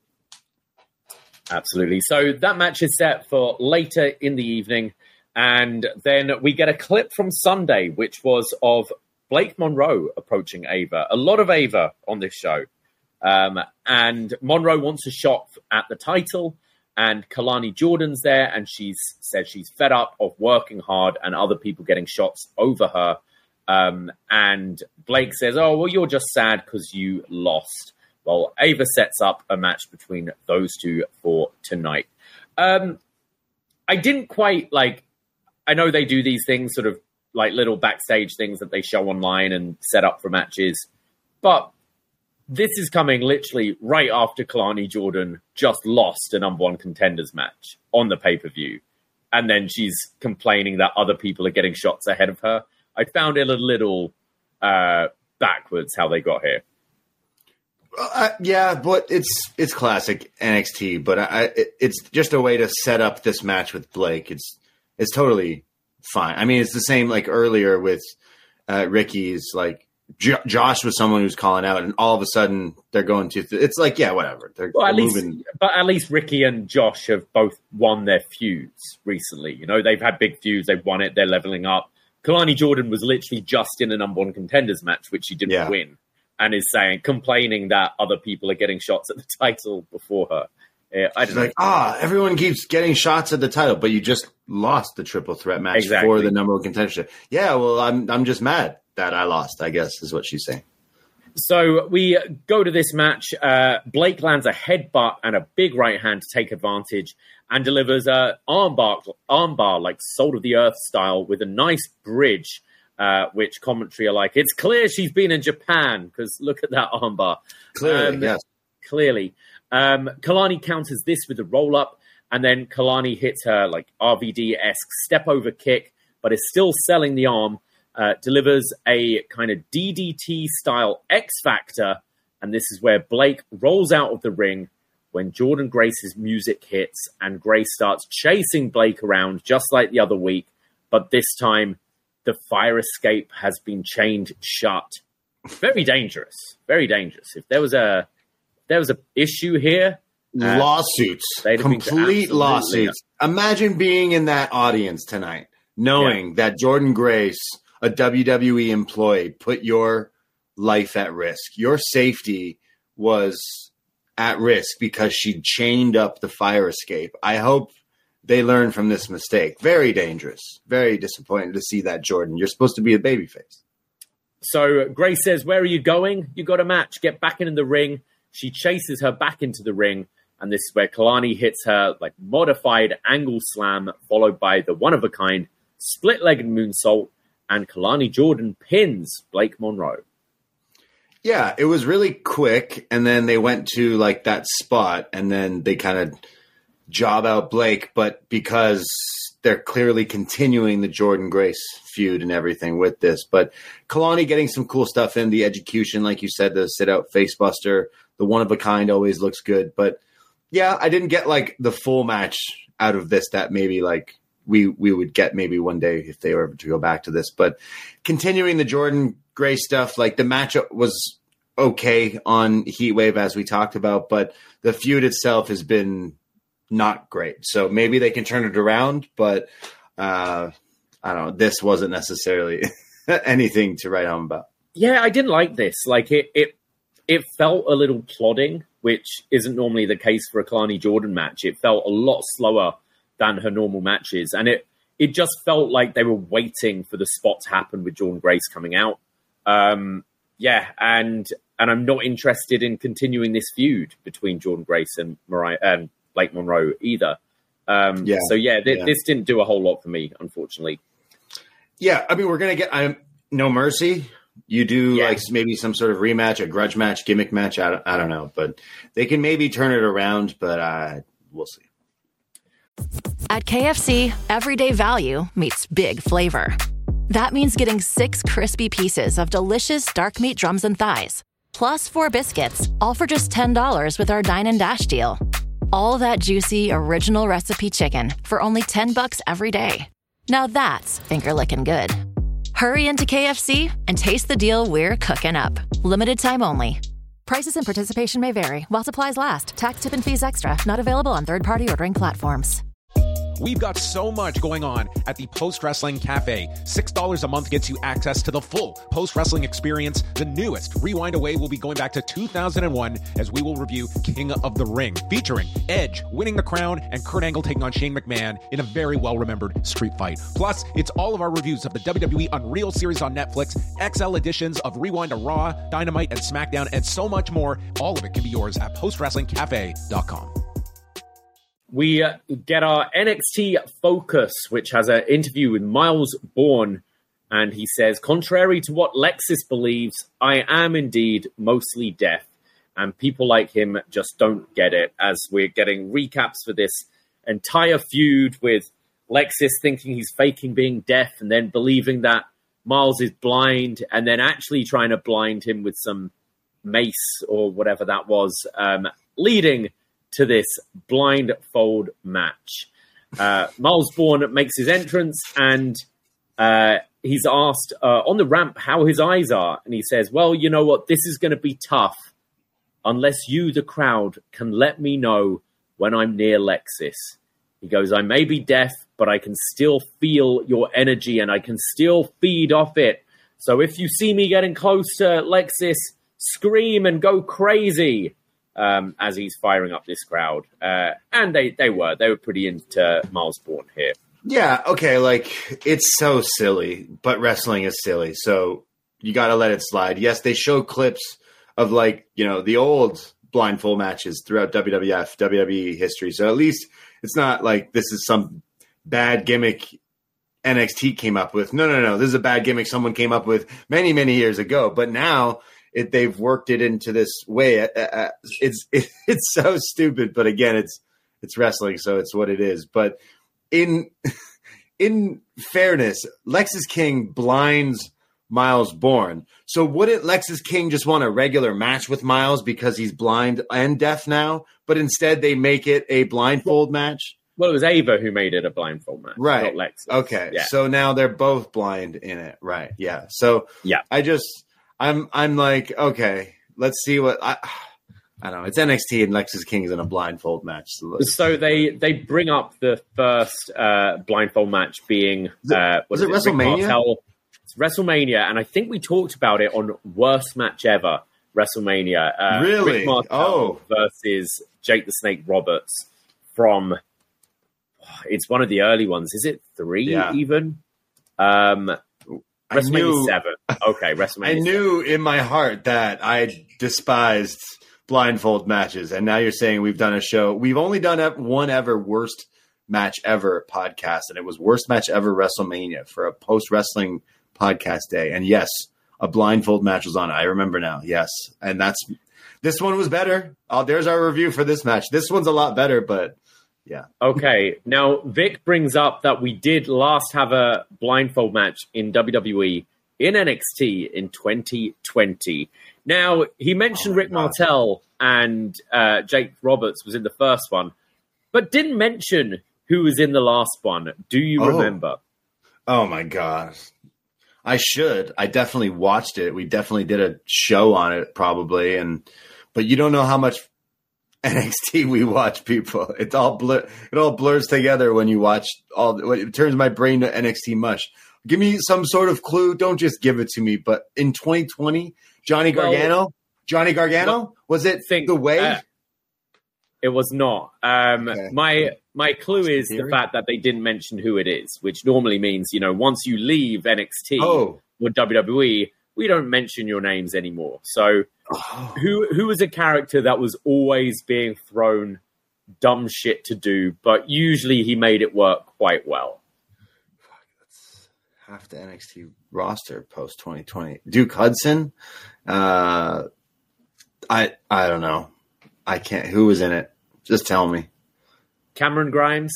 Absolutely. So that match is set for later in the evening, and then we get a clip from Sunday, which was of Blake Monroe approaching Ava. A lot of Ava on this show. Um, and Monroe wants a shot at the title, and Kalani Jordan's there, and she's said she's fed up of working hard and other people getting shots over her. Um, and Blake says, oh, well, you're just sad because you lost. Well, Ava sets up a match between those two for tonight. Um, I didn't quite, like, I know they do these things, sort of like little backstage things that they show online and set up for matches. But this is coming literally right after Kalani Jordan just lost a number one contenders match on the pay-per-view. And then she's complaining that other people are getting shots ahead of her. I found it a little uh, backwards how they got here. Uh, yeah, but it's it's classic N X T. But I, it, it's just a way to set up this match with Blake. It's it's totally fine. I mean, it's the same like earlier with uh, Ricky's. Like J- Josh was someone who's calling out, and all of a sudden they're going to. Th- it's like yeah, whatever. They're, well, at they're least, moving. But at least Ricky and Josh have both won their feuds recently. You know, they've had big feuds. They've won it. They're leveling up. Kalani Jordan was literally just in a number one contenders match, which she didn't yeah. win, and is saying, complaining that other people are getting shots at the title before her. Yeah, I She's don't like, ah, oh, everyone keeps getting shots at the title, but you just lost the triple threat match exactly. for the number one contendership. Yeah, well, I'm I'm just mad that I lost, I guess, is what she's saying. So we go to this match. Uh, Blake lands a headbutt and a big right hand to take advantage and delivers a armbar, armbar like Salt of the Earth style with a nice bridge, uh, which commentary are like, it's clear she's been in Japan because look at that armbar. Clearly, um, yes. Clearly. Um, Kalani counters this with a roll-up, and then Kalani hits her like R V D-esque step-over kick, but is still selling the arm. Uh, delivers a kind of D D T-style X-Factor, and this is where Blake rolls out of the ring when Jordan Grace's music hits, and Grace starts chasing Blake around just like the other week, but this time the fire escape has been chained shut. Very dangerous. Very dangerous. If there was a if there was a issue here, uh, lawsuits, complete lawsuits. Imagine being in that audience tonight, knowing yeah. that Jordan Grace, a W W E employee, put your life at risk. Your safety was at risk because she chained up the fire escape. I hope they learn from this mistake. Very dangerous. Very disappointed to see that, Jordan. You're supposed to be a babyface. So Grace says, where are you going? You got a match. Get back in the ring. She chases her back into the ring. And this is where Kalani hits her like modified angle slam, followed by the one-of-a-kind split-legged moonsault. And Kalani Jordan pins Blake Monroe. Yeah, it was really quick. And then they went to like that spot. And then they kind of job out Blake, but because they're clearly continuing the Jordan Grace feud and everything with this. But Kalani getting some cool stuff in, the execution, like you said, the sit out face buster, the one of a kind always looks good. But yeah, I didn't get like the full match out of this that maybe like we we would get maybe one day if they were to go back to this. But continuing the Jordan Grace stuff, like the matchup was okay on Heatwave as we talked about, but the feud itself has been not great. So maybe they can turn it around, but uh, I don't know. This wasn't necessarily anything to write home about. Yeah, I didn't like this. Like it, it, it felt a little plodding, which isn't normally the case for a Kalani Jordan match. It felt a lot slower than her normal matches, and it it just felt like they were waiting for the spot to happen with Jordan Grace coming out. Um, yeah, and and I'm not interested in continuing this feud between Jordan Grace and Mariah and Blake Monroe either. Um, yeah. So yeah, th- yeah, this didn't do a whole lot for me, unfortunately. Yeah, I mean, we're gonna get I'm, No Mercy. You do yeah. like maybe some sort of rematch, a grudge match, gimmick match. I don't, I don't know, but they can maybe turn it around. But uh, we'll see. At K F C, everyday value meets big flavor. That means getting six crispy pieces of delicious dark meat drums and thighs, plus four biscuits, all for just ten dollars with our Dine and Dash deal. All that juicy, original recipe chicken for only ten bucks every day. Now that's finger-licking good. Hurry into K F C and taste the deal we're cooking up. Limited time only. Prices and participation may vary while supplies last. Tax, tip, and fees extra. Not available on third-party ordering platforms. We've got so much going on at the Post Wrestling Cafe. six dollars a month gets you access to the full Post Wrestling experience. The newest Rewind Away will be going back to two thousand one as we will review King of the Ring, featuring Edge winning the crown and Kurt Angle taking on Shane McMahon in a very well-remembered street fight. Plus, it's all of our reviews of the W W E Unreal series on Netflix, X L editions of Rewind to Raw, Dynamite, and SmackDown, and so much more. All of it can be yours at post wrestling cafe dot com. We uh, get our N X T Focus, which has an interview with Miles Bourne, and he says, contrary to what Lexis believes, I am indeed mostly deaf, and people like him just don't get it, as we're getting recaps for this entire feud with Lexis thinking he's faking being deaf and then believing that Miles is blind and then actually trying to blind him with some mace or whatever that was, um, leading to this blindfold match. Uh, Miles Bourne makes his entrance and uh, he's asked uh, on the ramp how his eyes are. And he says, well, you know what? This is going to be tough unless you, the crowd, can let me know when I'm near Lexis. He goes, I may be deaf, but I can still feel your energy and I can still feed off it. So if you see me getting close to Lexis, scream and go crazy. Um, as he's firing up this crowd. Uh, and they, they were. They were pretty into Miles Bourne here. Yeah, okay, like, it's so silly, but wrestling is silly, so you got to let it slide. Yes, they show clips of, like, you know, the old blindfold matches throughout W W F, W W E history, so at least it's not like this is some bad gimmick N X T came up with. No, no, no, this is a bad gimmick someone came up with many, many years ago, but now It, they've worked it into this way. Uh, it's it, it's so stupid, but again, it's it's wrestling, so it's what it is. But in in fairness, Lexis King blinds Miles Bourne. So wouldn't Lexis King just want a regular match with Miles because he's blind and deaf now? But instead, they make it a blindfold match. Well, it was Ava who made it a blindfold match, right? Not Lexis. Okay, yeah. So now they're both blind in it, right? Yeah. So yeah, I just. I'm I'm like, okay, let's see what I I don't know. It's N X T and Lexis King is in a blindfold match. So, so they they bring up the first uh, blindfold match being is it, uh, what is it is it, WrestleMania? It's WrestleMania, and I think we talked about it on Worst Match Ever WrestleMania. Uh, really? Rick Martel oh, versus Jake the Snake Roberts from. It's one of the early ones. Is it three yeah. even? Um, WrestleMania knew, seven. Okay, WrestleMania I knew seven. in my heart that I despised blindfold matches, and now you're saying we've done a show. We've only done one ever worst match ever podcast, and it was worst match ever WrestleMania for a post wrestling podcast day. And yes, a blindfold match was on. I remember now. Yes, and that's this one was better. Oh, there's our review for this match. This one's a lot better, but Yeah. Okay. Now, Vic brings up that we did last have a blindfold match in W W E in N X T in twenty twenty. Now, he mentioned oh Rick God. Martel and uh, Jake Roberts was in the first one, but didn't mention who was in the last one. Do you oh. remember? Oh, my gosh. I should. I definitely watched it. We definitely did a show on it probably. and But you don't know how much N X T we watch, people. It all blur, it all blurs together when you watch all. It turns my brain to N X T mush. Give me some sort of clue. Don't just give it to me. But in twenty twenty, Johnny Gargano, well, Johnny Gargano, well, was it think, the way? Uh, it was not. Um, okay. My my clue is the fact that they didn't mention who it is, which normally means, you know, once you leave N X T oh. or W W E, we don't mention your names anymore. So oh. who who was a character that was always being thrown dumb shit to do, but usually he made it work quite well? That's half the N X T roster post twenty twenty. Duke Hudson? Uh, I I don't know. I can't. Who was in it? Just tell me. Cameron Grimes.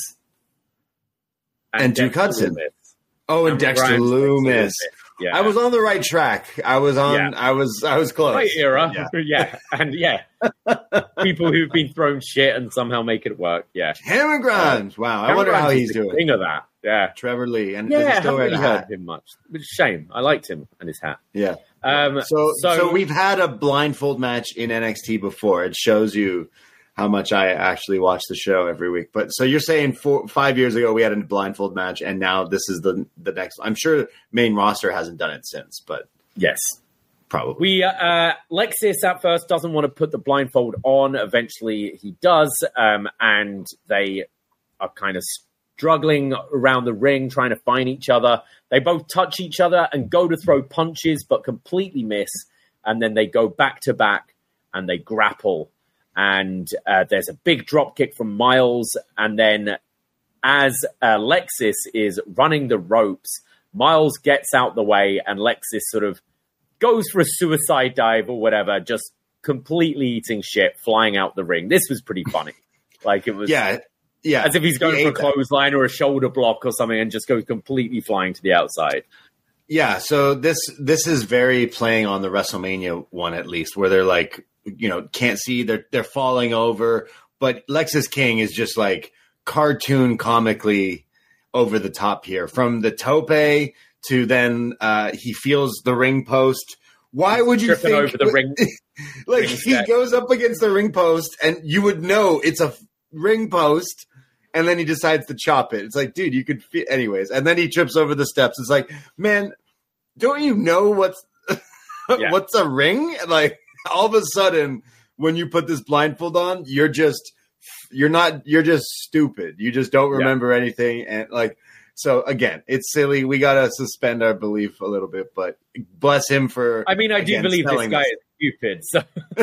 And, and Duke Hudson. Loomis. Oh, and Cameron Dexter Grimes, Loomis. Yeah. I was on the right track. I was on. Yeah. I was. I was close. Right era. Yeah. yeah. And yeah, people who've been thrown shit and somehow make it work. Yeah. Cameron Grimes. Wow. Cameron I wonder Grimes how he's is doing. The king of that. Yeah. Trevor Lee. And yeah, does he I still haven't wear really the hat? heard him much. It's a shame. I liked him and his hat. Yeah. Um. So, so, so we've had a blindfold match in N X T before. It shows you how much I actually watch the show every week. But so you're saying four, five years ago we had a blindfold match, and now this is the the next. I'm sure main roster hasn't done it since, but yes, probably. We uh, Lexis at first doesn't want to put the blindfold on. Eventually, he does, um, and they are kind of struggling around the ring, trying to find each other. They both touch each other and go to throw punches, but completely miss. And then they go back to back and they grapple. And uh, there's a big drop kick from Miles. And then as uh, Lexis is running the ropes, Miles gets out the way and Lexis sort of goes for a suicide dive or whatever, just completely eating shit, flying out the ring. This was pretty funny. Like it was, yeah, yeah, as if he's going he for a clothesline that. or a shoulder block or something and just goes completely flying to the outside. Yeah, so this this is very playing on the WrestleMania one, at least, where they're like, you know, can't see, they're they're falling over, but Lexis King is just like cartoon comically over the top here. From the tope to then uh, he feels the ring post. Why would you Tripping think over the ring? like ring he set. goes up against the ring post, and you would know it's a ring post, and then he decides to chop it. It's like, dude, you could feel, anyways. And then he trips over the steps. It's like, man, don't you know what's yeah. what's a ring? Like all of a sudden, when you put this blindfold on, you're just you're not you're just stupid. You just don't remember yeah. anything, and like. So, again, it's silly. We got to suspend our belief a little bit, but bless him for... I mean, I again, do believe this guy this. is stupid. So.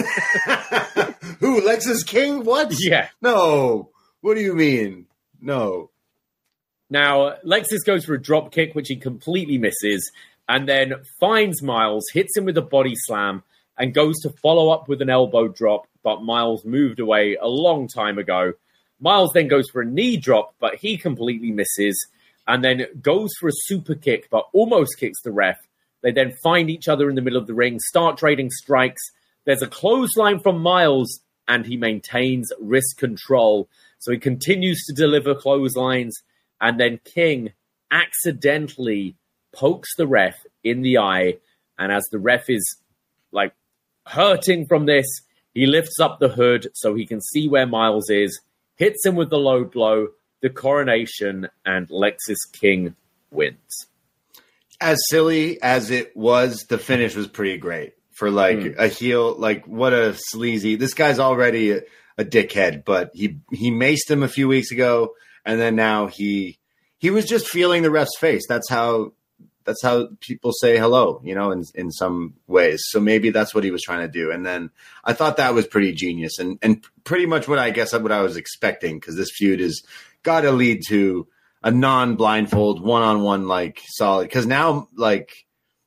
Who, Lexis King? What? Yeah. No. What do you mean? No. Now, Lexis goes for a drop kick, which he completely misses, and then finds Miles, hits him with a body slam, and goes to follow up with an elbow drop, but Miles moved away a long time ago. Miles then goes for a knee drop, but he completely misses, and then goes for a super kick, but almost kicks the ref. They then find each other in the middle of the ring, start trading strikes. There's a clothesline from Miles, and he maintains wrist control. So he continues to deliver clotheslines, and then King accidentally pokes the ref in the eye. And as the ref is like hurting from this, he lifts up the hood so he can see where Miles is, hits him with the low blow, the coronation, and Lexis King wins. As silly as it was, the finish was pretty great for like mm. a heel. Like what a sleazy, this guy's already a, a dickhead, but he, he maced him a few weeks ago. And then now he, he was just feeling the ref's face. That's how, that's how people say hello, you know, in, in some ways. So maybe that's what he was trying to do. And then I thought that was pretty genius and, and pretty much what I guess what I was expecting. Cause this feud is got to lead to a non-blindfold one-on-one, like solid. Cause now like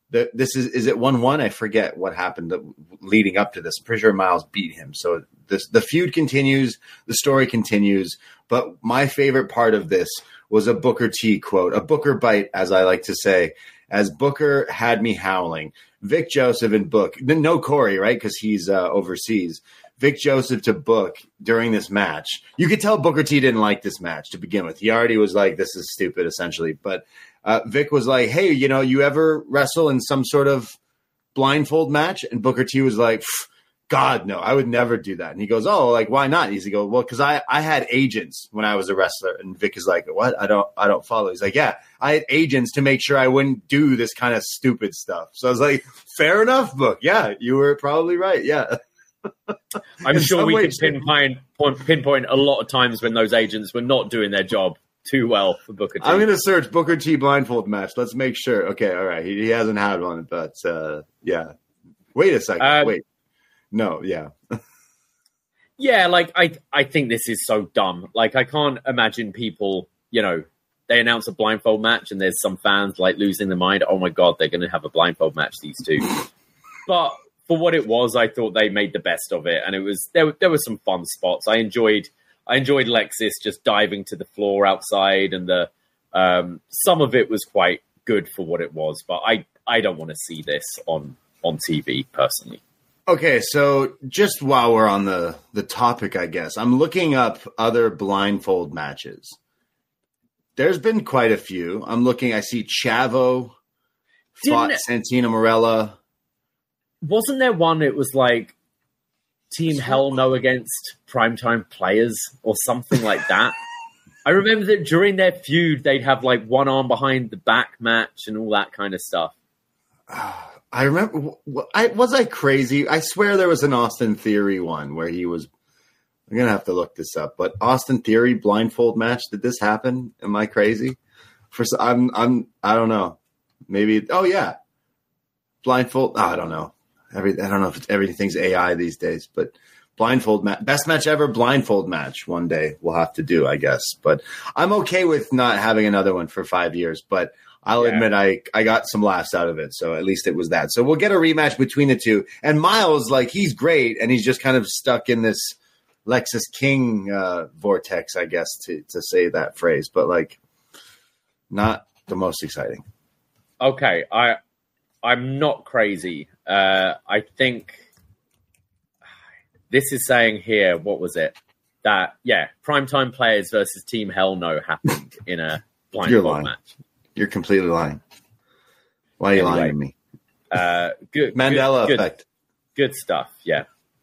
the, this is is it one one? I forget what happened leading up to this. I'm pretty sure Miles beat him. So this the feud continues, the story continues. But my favorite part of this was a Booker T quote, a Booker bite, as I like to say, as Booker had me howling. Vic Joseph and Book, no Corey, right? Because he's uh, overseas. Vic Joseph to Book during this match. You could tell Booker T didn't like this match to begin with. He already was like, this is stupid, essentially. But uh, Vic was like, hey, you know, you ever wrestle in some sort of blindfold match? And Booker T was like, God, no, I would never do that. And he goes, oh, like, why not? He's like, well, because I, I had agents when I was a wrestler. And Vic is like, what? I don't I don't follow. He's like, yeah, I had agents to make sure I wouldn't do this kind of stupid stuff. So I was like, fair enough, Book. Yeah, you were probably right. Yeah. I'm sure we could pinpoint, pinpoint a lot of times when those agents were not doing their job too well for Booker T. I'm going to search Booker T blindfold match. Let's make sure. Okay, all right. He, he hasn't had one, but uh, yeah. Wait a second. Uh, Wait. No, yeah. yeah, like, I, I think this is so dumb. Like, I can't imagine people, you know, they announce a blindfold match and there's some fans, like, losing their mind. Oh, my God, they're going to have a blindfold match, these two. But for what it was, I thought they made the best of it. And it was there, there were some fun spots. I enjoyed I enjoyed Lexis just diving to the floor outside. And the um, some of it was quite good for what it was. But I, I don't want to see this on, on T V, personally. Okay, so just while we're on the, the topic, I guess, I'm looking up other blindfold matches. There's been quite a few. I'm looking, I see Chavo fought Santino Marella. Wasn't there one, it was like Team Hell No against Primetime Players or something like that? I remember that during their feud, they'd have like one arm behind the back match and all that kind of stuff. I remember, I, was I crazy? I swear there was an Austin Theory one where he was, I'm going to have to look this up, but Austin Theory blindfold match, did this happen? Am I crazy? For I'm, I'm, I don't know. Maybe, oh yeah. Blindfold, oh, I don't know. Every, I don't know if it's, everything's A I these days, but blindfold match, best match ever blindfold match one day we'll have to do, I guess. But I'm okay with not having another one for five years, but I'll yeah. admit I, I got some laughs out of it, so at least it was that. So we'll get a rematch between the two. And Miles, like, he's great, and he's just kind of stuck in this Lexis King uh, vortex, I guess, to, to say that phrase. But, like, not the most exciting. Okay, I, I'm not crazy. Uh, I think this is saying here, what was it? That, yeah, Primetime Players versus Team Hell No happened in a blindfold match. You're completely lying. Why are you anyway, lying to me? Uh, good Mandela good, effect. Good, good stuff. Yeah.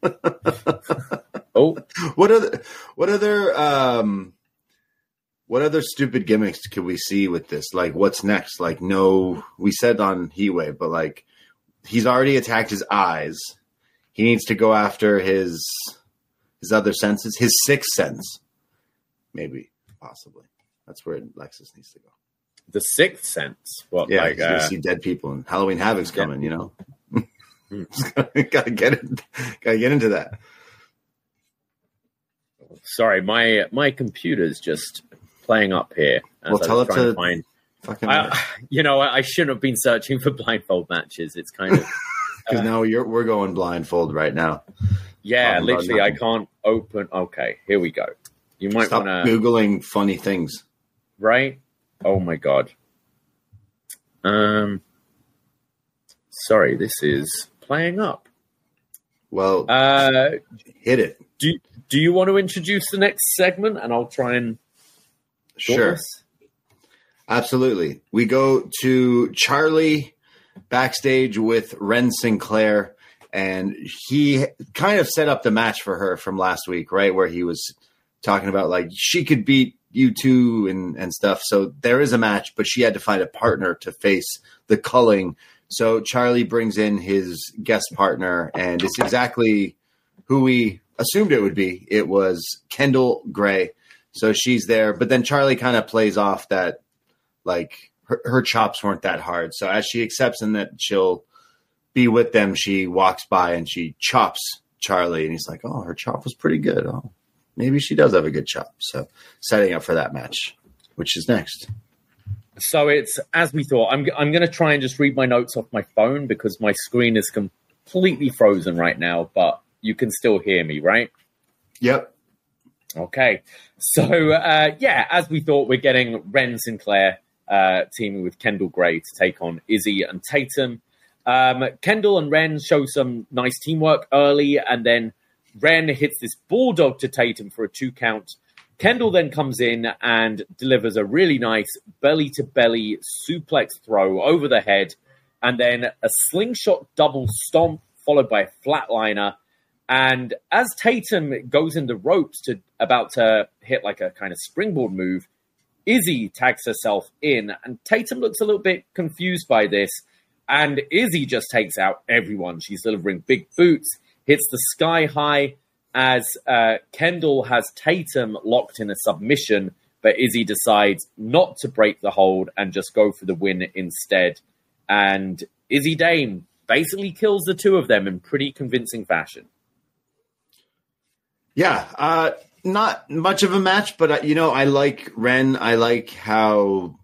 oh, what other what other um, what other stupid gimmicks could we see with this? Like, what's next? Like, no, we said on Heatwave, but like, he's already attacked his eyes. He needs to go after his his other senses, his sixth sense, maybe, possibly. That's where Lexis needs to go. The Sixth Sense. What? Yeah, like, you uh, see dead people and Halloween Havoc's coming. You know, gotta get it. Gotta get into that. Sorry, my my computer's just playing up here. As Well, I tell was it trying to to find. fucking. I, you know, I shouldn't have been searching for blindfold matches. It's kind of Because uh, now you're we're going blindfold right now. Yeah, Talking literally, I can't open. Okay, here we go. You might Stop want to googling funny things. Right? Oh my god. Um. Sorry, this is playing up. Well, Uh, hit it. do Do you want to introduce the next segment, and I'll try and sort Sure. this? Absolutely. We go to Charlie backstage with Ren Sinclair, and he kind of set up the match for her from last week, right? Where he was talking about like she could beat you two and, and stuff. So there is a match, but she had to find a partner to face the culling. So Charlie brings in his guest partner, and it's exactly who we assumed it would be. It was Kendall Gray. So she's there, but then Charlie kind of plays off that like her, her chops weren't that hard. So as she accepts and that she'll be with them, she walks by and she chops Charlie, and he's like, oh, her chop was pretty good. Oh, maybe she does have a good chop. So setting up for that match, which is next. So it's as we thought. I'm I'm going to try and just read my notes off my phone because my screen is completely frozen right now, but you can still hear me, right? Yep. Okay. So, uh, yeah, as we thought, we're getting Ren Sinclair uh, teaming with Kendall Gray to take on Izzy and Tatum. Um, Kendall and Ren show some nice teamwork early, and then Ren hits this bulldog to Tatum for a two count. Kendall then comes in and delivers a really nice belly-to-belly suplex throw over the head, and then a slingshot double stomp followed by a flatliner. And as Tatum goes in the ropes to about to hit like a kind of springboard move, Izzy tags herself in, and Tatum looks a little bit confused by this, and Izzy just takes out everyone. She's delivering big boots, hits the sky high, as uh, Kendall has Tatum locked in a submission, but Izzy decides not to break the hold and just go for the win instead. And Izzy Dame basically kills the two of them in pretty convincing fashion. Yeah, uh, not much of a match, but, uh, you know, I like Ren. I like how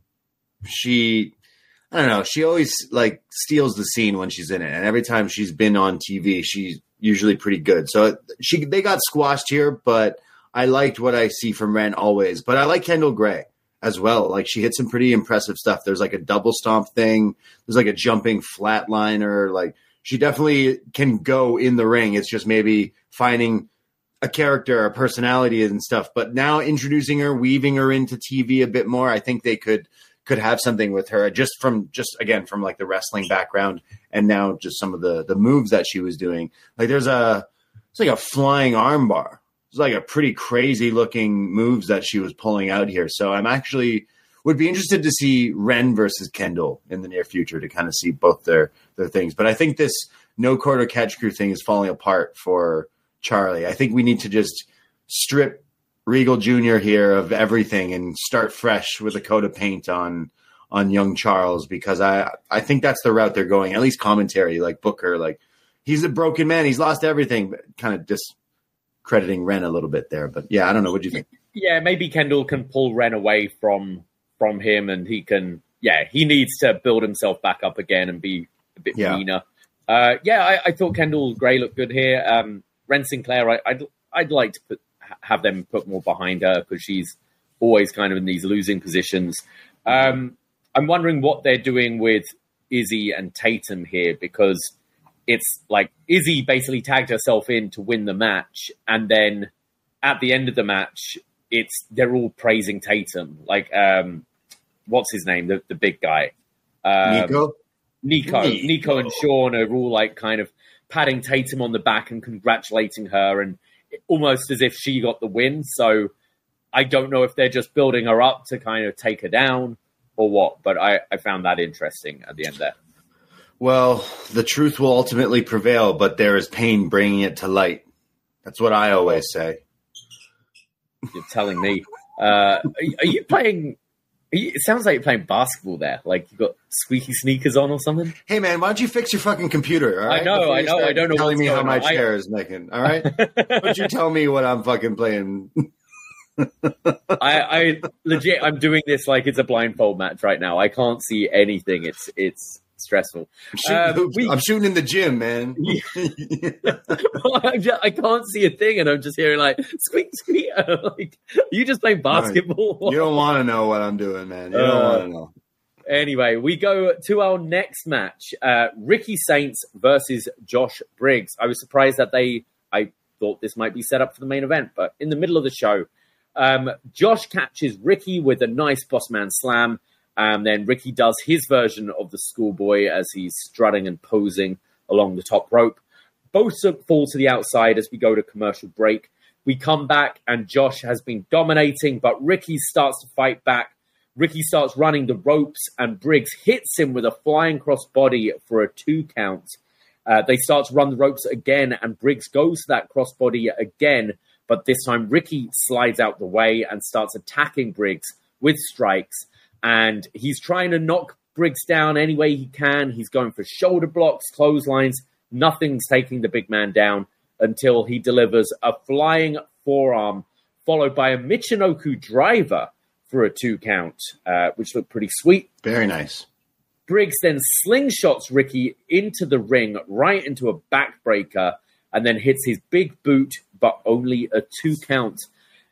she, I don't know, she always, like, steals the scene when she's in it. And every time she's been on T V, she's usually pretty good. So she they got squashed here, but I liked what I see from Ren always. But I like Kendall Gray as well. Like, she hit some pretty impressive stuff. There's, like, a double stomp thing. There's, like, a jumping flatliner. Like, she definitely can go in the ring. It's just maybe finding a character, a personality and stuff, but now introducing her, weaving her into T V a bit more. I think they could, could have something with her just from, just again, from like the wrestling background and now just some of the, the moves that she was doing. Like there's a, it's like a flying armbar. It's like a pretty crazy looking moves that she was pulling out here. So I'm actually would be interested to see Ren versus Kendall in the near future to kind of see both their, their things. But I think this no quarter catch crew thing is falling apart for Charlie. I think we need to just strip Regal Junior here of everything and start fresh with a coat of paint on on young Charles, because I I think that's the route they're going. At least commentary, like Booker, like he's a broken man, he's lost everything, but kind of discrediting Ren a little bit there. But yeah, I don't know. What do you think? Yeah, maybe Kendall can pull Ren away from from him, and he can. Yeah, he needs to build himself back up again and be a bit yeah. meaner. Uh, yeah, I, I thought Kendall Gray looked good here. Um, Ren Sinclair, I, I'd I'd like to put, have them put more behind her because she's always kind of in these losing positions. Um, I'm wondering what they're doing with Izzy and Tatum here, because it's like Izzy basically tagged herself in to win the match, and then at the end of the match, it's they're all praising Tatum. Like, um, what's his name? The the big guy, um, Nico. Nico, Nico, and Sean are all like kind of patting Tatum on the back and congratulating her, and almost as if she got the win. So I don't know if they're just building her up to kind of take her down or what, but I, I found that interesting at the end there. Well, the truth will ultimately prevail, but there is pain bringing it to light. That's what I always say. You're telling me. Uh, are, are you playing... It sounds like you're playing basketball there. Like you've got squeaky sneakers on or something. Hey, man, why don't you fix your fucking computer, all right? I know, I know. I don't know telling what's me how going my on. chair I... is making, all right? Why don't you tell me what I'm fucking playing? I, I legit, I'm doing this like it's a blindfold match right now. I can't see anything. It's it's stressful. I'm shooting, um, we... I'm shooting in the gym, man. well, I'm just, I can't see a thing, and I'm just hearing like squeak, squeak. Like, you just play basketball. You don't want to know what I'm doing, man. You don't uh, want to know. Anyway, we go to our next match: uh, Ricky Saints versus Josh Briggs. I was surprised that they. I thought this might be set up for the main event, but in the middle of the show, um, Josh catches Ricky with a nice Bossman slam. And then Ricky does his version of the schoolboy as he's strutting and posing along the top rope. Both fall to the outside as we go to commercial break. We come back and Josh has been dominating, but Ricky starts to fight back. Ricky starts running the ropes and Briggs hits him with a flying crossbody for a two count. Uh, they start to run the ropes again and Briggs goes to that crossbody again, but this time Ricky slides out the way and starts attacking Briggs with strikes. And he's trying to knock Briggs down any way he can. He's going for shoulder blocks, clotheslines. Nothing's taking the big man down until he delivers a flying forearm, followed by a Michinoku driver for a two count, uh, which looked pretty sweet. Very nice. Briggs then slingshots Ricky into the ring, right into a backbreaker, and then hits his big boot, but only a two count.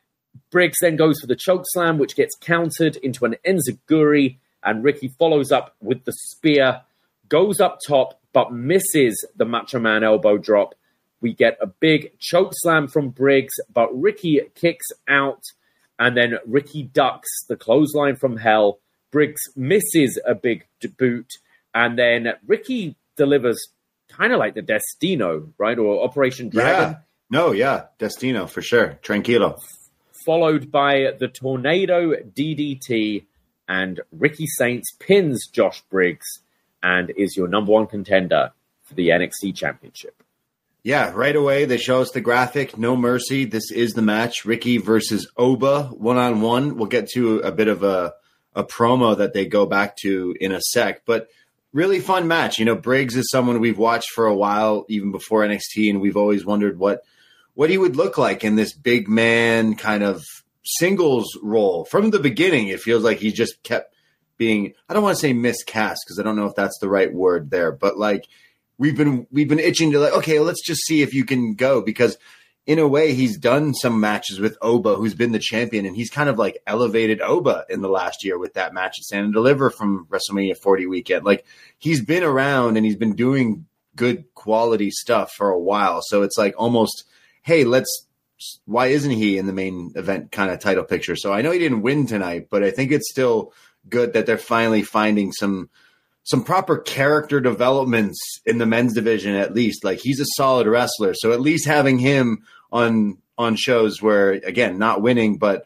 Briggs then goes for the chokeslam, which gets countered into an enziguri, and Ricky follows up with the spear, goes up top, but misses the Macho Man elbow drop. We get a big chokeslam from Briggs, but Ricky kicks out, and then Ricky ducks the clothesline from hell. Briggs misses a big boot, and then Ricky delivers kind of like the Destino, right? Or Operation Dragon. Yeah. No, yeah. Destino, for sure. Tranquilo. Followed by the Tornado D D T, and Ricky Saints pins Josh Briggs and is your number one contender for the N X T Championship. Yeah, right away they show us the graphic. No mercy. This is the match. Ricky versus Oba, one-on-one. We'll get to a bit of a, a promo that they go back to in a sec. But really fun match. You know, Briggs is someone we've watched for a while, even before N X T, and we've always wondered what, what he would look like in this big man kind of singles role. From the beginning, it feels like he just kept being, I don't want to say miscast, because I don't know if that's the right word there, but like, We've been we've been itching to like, okay, let's just see if you can go, because in a way he's done some matches with Oba, who's been the champion, and he's kind of like elevated Oba in the last year with that match at Stand and Deliver from WrestleMania forty weekend. Like, he's been around and he's been doing good quality stuff for a while. So it's like almost, hey, let's, why isn't he in the main event kind of title picture? So I know he didn't win tonight, but I think it's still good that they're finally finding some some proper character developments in the men's division, at least. Like, he's a solid wrestler. So at least having him on, on shows where, again, not winning, but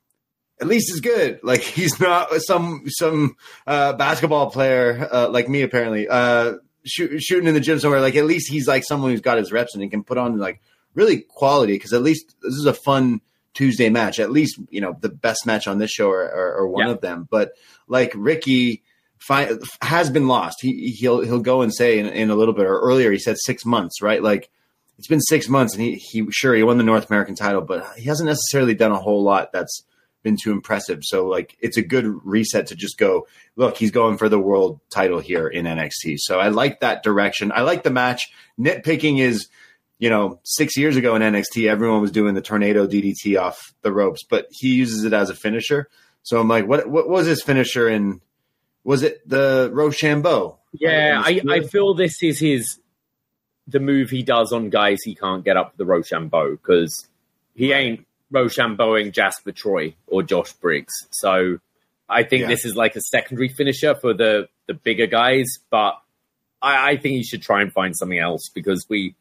at least is good. Like, he's not some, some, uh, basketball player, uh, like me, apparently, uh, shoot, shooting in the gym somewhere. Like, at least he's like someone who's got his reps and he can put on like really quality. Cause at least this is a fun Tuesday match, at least, you know, the best match on this show or, or, or one yeah. of them. But like Ricky, Fi- has been lost. He he'll he'll go and say in, in a little bit, or earlier he said six months, right? Like, it's been six months, and he he sure he won the North American title, but he hasn't necessarily done a whole lot that's been too impressive. So like, it's a good reset to just go, look, he's going for the world title here in N X T. So I like that direction. I like the match. Nitpicking is, you know, six years ago in N X T, everyone was doing the Tornado D D T off the ropes, but he uses it as a finisher. So I'm like, what what was his finisher in? Was it the Rochambeau? Yeah, I, I feel this is his the move he does on guys he can't get up the Rochambeau, because he ain't Rochambeauing Jasper Troy or Josh Briggs. So I think yeah. this is like a secondary finisher for the, the bigger guys, but I, I think he should try and find something else, because we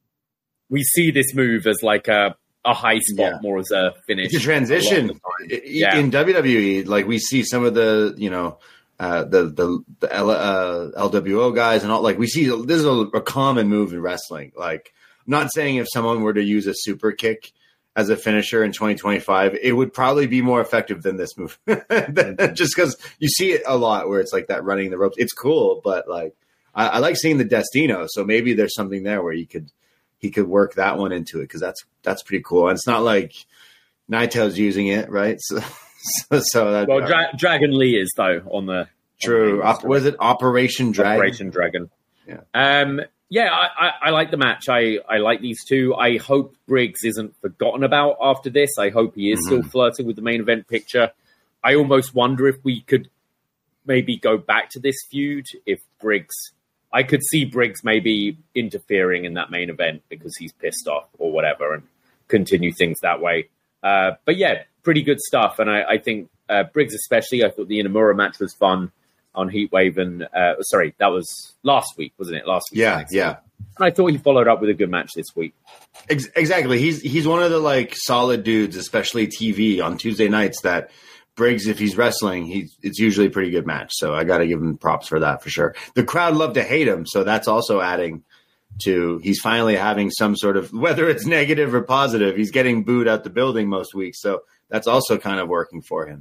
we see this move as like a, a high spot yeah. more as a finish. It's a transition. A yeah. In W W E, like, we see some of the, you know, Uh, the the, the L, uh, L W O guys and all, like, we see this is a, a common move in wrestling. Like, I'm not saying if someone were to use a super kick as a finisher in twenty twenty-five, it would probably be more effective than this move. Just because you see it a lot where it's like that running the ropes. It's cool, but like, I, I like seeing the Destino. So maybe there's something there where you could he could work that one into it, because that's that's pretty cool. And it's not like Naito's using it, right? So. So, so well, Dra- Dragon Lee is, though, on the true. On the Op- was it Operation Dragon? Operation Dragon. Yeah. Um. Yeah. I, I, I like the match. I, I like these two. I hope Briggs isn't forgotten about after this. I hope he is mm-hmm. still flirting with the main event picture. I almost wonder if we could maybe go back to this feud. If Briggs, I could see Briggs maybe interfering in that main event because he's pissed off or whatever, and continue things that way. Uh, but yeah. Pretty good stuff, and I, I think uh, Briggs especially. I thought the Inamura match was fun on Heatwave, and uh, sorry, that was last week, wasn't it? Last week, yeah, yeah. And I thought he followed up with a good match this week. Ex- exactly, he's he's one of the like solid dudes, especially T V on Tuesday nights. That Briggs, if he's wrestling, he's it's usually a pretty good match. So I got to give him props for that for sure. The crowd love to hate him, so that's also adding to he's finally having some sort of, whether it's negative or positive, he's getting booed out the building most weeks. So that's also kind of working for him.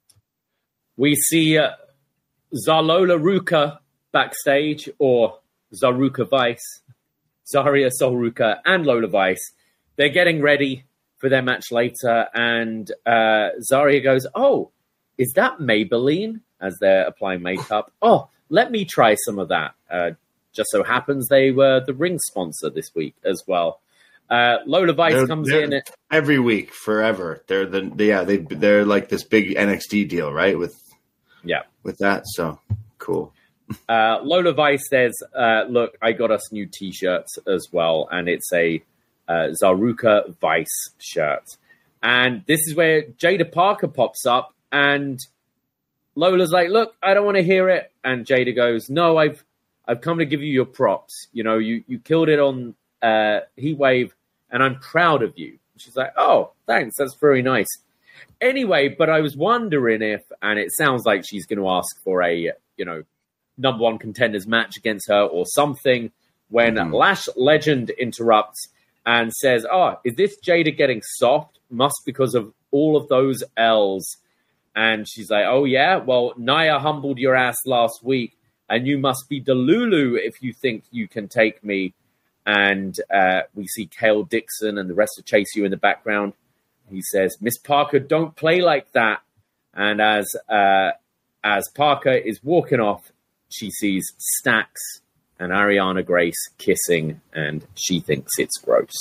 We see uh, Zalola Ruka backstage, or Zaruka Vice, Zarya Sol Ruka and Lola Vice. They're getting ready for their match later, and uh, Zarya goes, oh, is that Maybelline? As they're applying makeup. Oh, let me try some of that. Uh, just so happens they were the ring sponsor this week as well. Uh, Lola Vice they're, comes they're in every week forever. They're the yeah they they're like this big N X T deal, right? With yeah with that, so cool. Uh, Lola Vice says, uh, "Look, I got us new T-shirts as well, and it's a uh, Zaruka Vice shirt." And this is where Jada Parker pops up, and Lola's like, "Look, I don't want to hear it." And Jada goes, "No, I've I've come to give you your props. You know, you you killed it on uh, Heat Wave, and I'm proud of you." She's like, "Oh, thanks. That's very nice." Anyway, but I was wondering if, and it sounds like she's going to ask for a, you know, number one contenders match against her or something, when mm-hmm. Lash Legend interrupts and says, "Oh, is this Jada getting soft? Must because of all of those L's." And she's like, "Oh, yeah? Well, Nia humbled your ass last week, and you must be Delulu if you think you can take me." And uh, we see Kale Dixon and the rest of Chase U in the background. He says, "Miss Parker, don't play like that." And as uh, as Parker is walking off, she sees Stax and Ariana Grace kissing, and she thinks it's gross.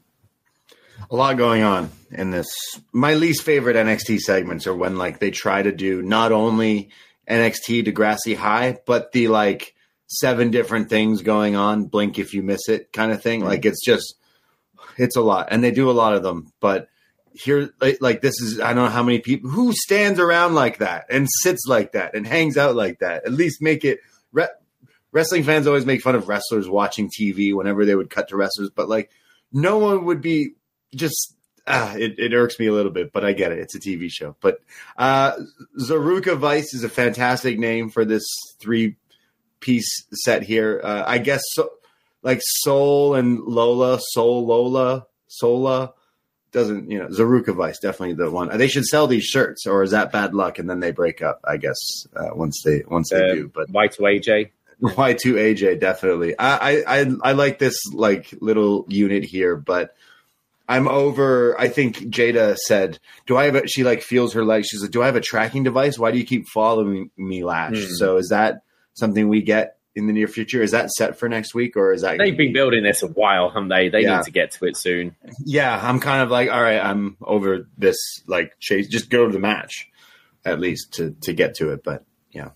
A lot going on in this. My least favorite N X T segments are when like they try to do not only N X T Degrassi High, but the like seven different things going on, blink if you miss it kind of thing. Mm-hmm. Like it's just, it's a lot. And they do a lot of them. But here, like, like this is, I don't know how many people, who stands around like that and sits like that and hangs out like that. At least make it, re- wrestling fans always make fun of wrestlers watching T V whenever they would cut to wrestlers. But like no one would be, just ah, it, it irks me a little bit, but I get it. It's a T V show. But uh, Zaruka Vice is a fantastic name for this three-piece set here. Uh, I guess so, like Soul and Lola, Soul Lola, Sola doesn't, you know, Zaruka Vice, definitely the one. They should sell these shirts, or is that bad luck? And then they break up, I guess, uh, once they once they uh, do. But Y two A J. Y two A J, definitely. I, I I I like this like little unit here, but I'm over. I think Jada said, "Do I have a?" She like feels her leg. She's like, "Do I have a tracking device? Why do you keep following me, Lash?" Mm. So is that something we get in the near future? Is that set for next week, or is that? They've been be- building this a while, haven't they? They yeah. need to get to it soon. Yeah, I'm kind of like, all right, I'm over this. Like, chase, just go to the match, at least to to get to it. But yeah,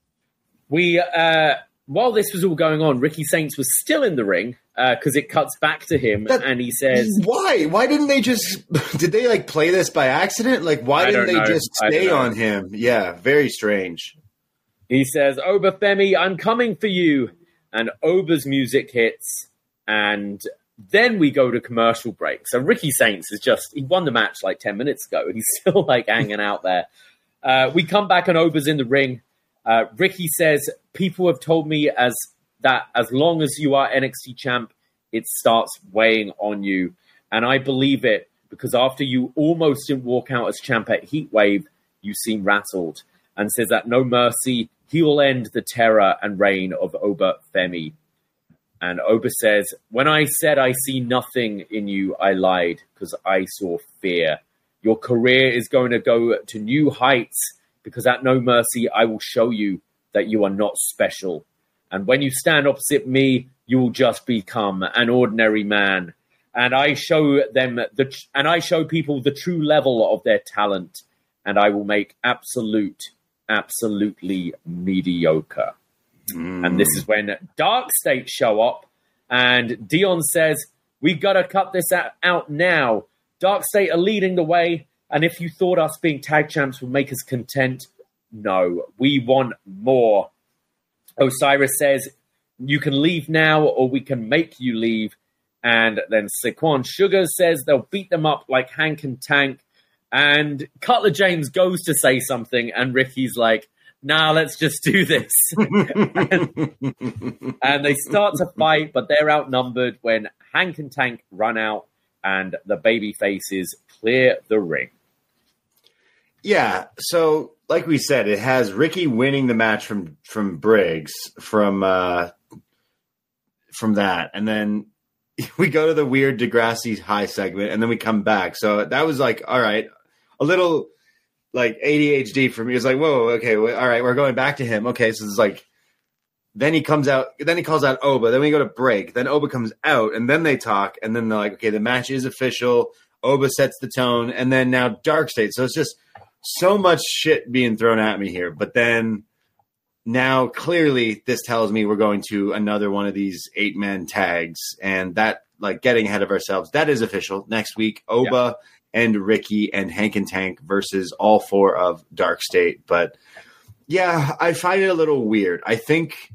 we uh, while this was all going on, Ricky Saints was still in the ring. Because uh, it cuts back to him that, and he says, "Why? Why didn't they just? Did they like play this by accident? Like, why didn't they know. just stay on him? Yeah, very strange." He says, "Oba Femi, I'm coming for you," and Oba's music hits, and then we go to commercial break. So Ricky Saints is just—he won the match like ten minutes ago. He's still like hanging out there. Uh, we come back and Oba's in the ring. Uh, Ricky says, "People have told me as." that as long as you are N X T champ, it starts weighing on you. And I believe it, because after you almost didn't walk out as champ at Heatwave, you seem rattled. And says that No Mercy, he will end the terror and reign of Oba Femi. And Oba says, "When I said I see nothing in you, I lied, because I saw fear. Your career is going to go to new heights, because at No Mercy, I will show you that you are not special. And when you stand opposite me, you will just become an ordinary man. And I show them the and I show people the true level of their talent. And I will make absolute, absolutely mediocre." Mm. And this is when Dark State show up. And Dion says, "We've got to cut this out now. Dark State are leading the way. And if you thought us being tag champs would make us content, no, we want more." Osiris says, "You can leave now or we can make you leave." And then Saquon Sugar says they'll beat them up like Hank and Tank. And Cutler James goes to say something and Ricky's like, "Nah, let's just do this." and, and they start to fight, but they're outnumbered when Hank and Tank run out and the baby faces clear the ring. Yeah, so like we said, it has Ricky winning the match from from Briggs from uh, from that, and then we go to the weird Degrassi High segment, and then we come back. So that was like, all right, a little like A D H D for me. It's like, whoa, okay, well, all right, we're going back to him. Okay, so it's like, then he comes out, then he calls out Oba, then we go to break, then Oba comes out, and then they talk, and then they're like, okay, the match is official, Oba sets the tone, and then now Dark State. So it's just so much shit being thrown at me here. But then now clearly this tells me we're going to another one of these eight-man tags, and that, like, getting ahead of ourselves, that is official. Next week, Oba yeah. and Ricky and Hank and Tank versus all four of Dark State. But, yeah, I find it a little weird. I think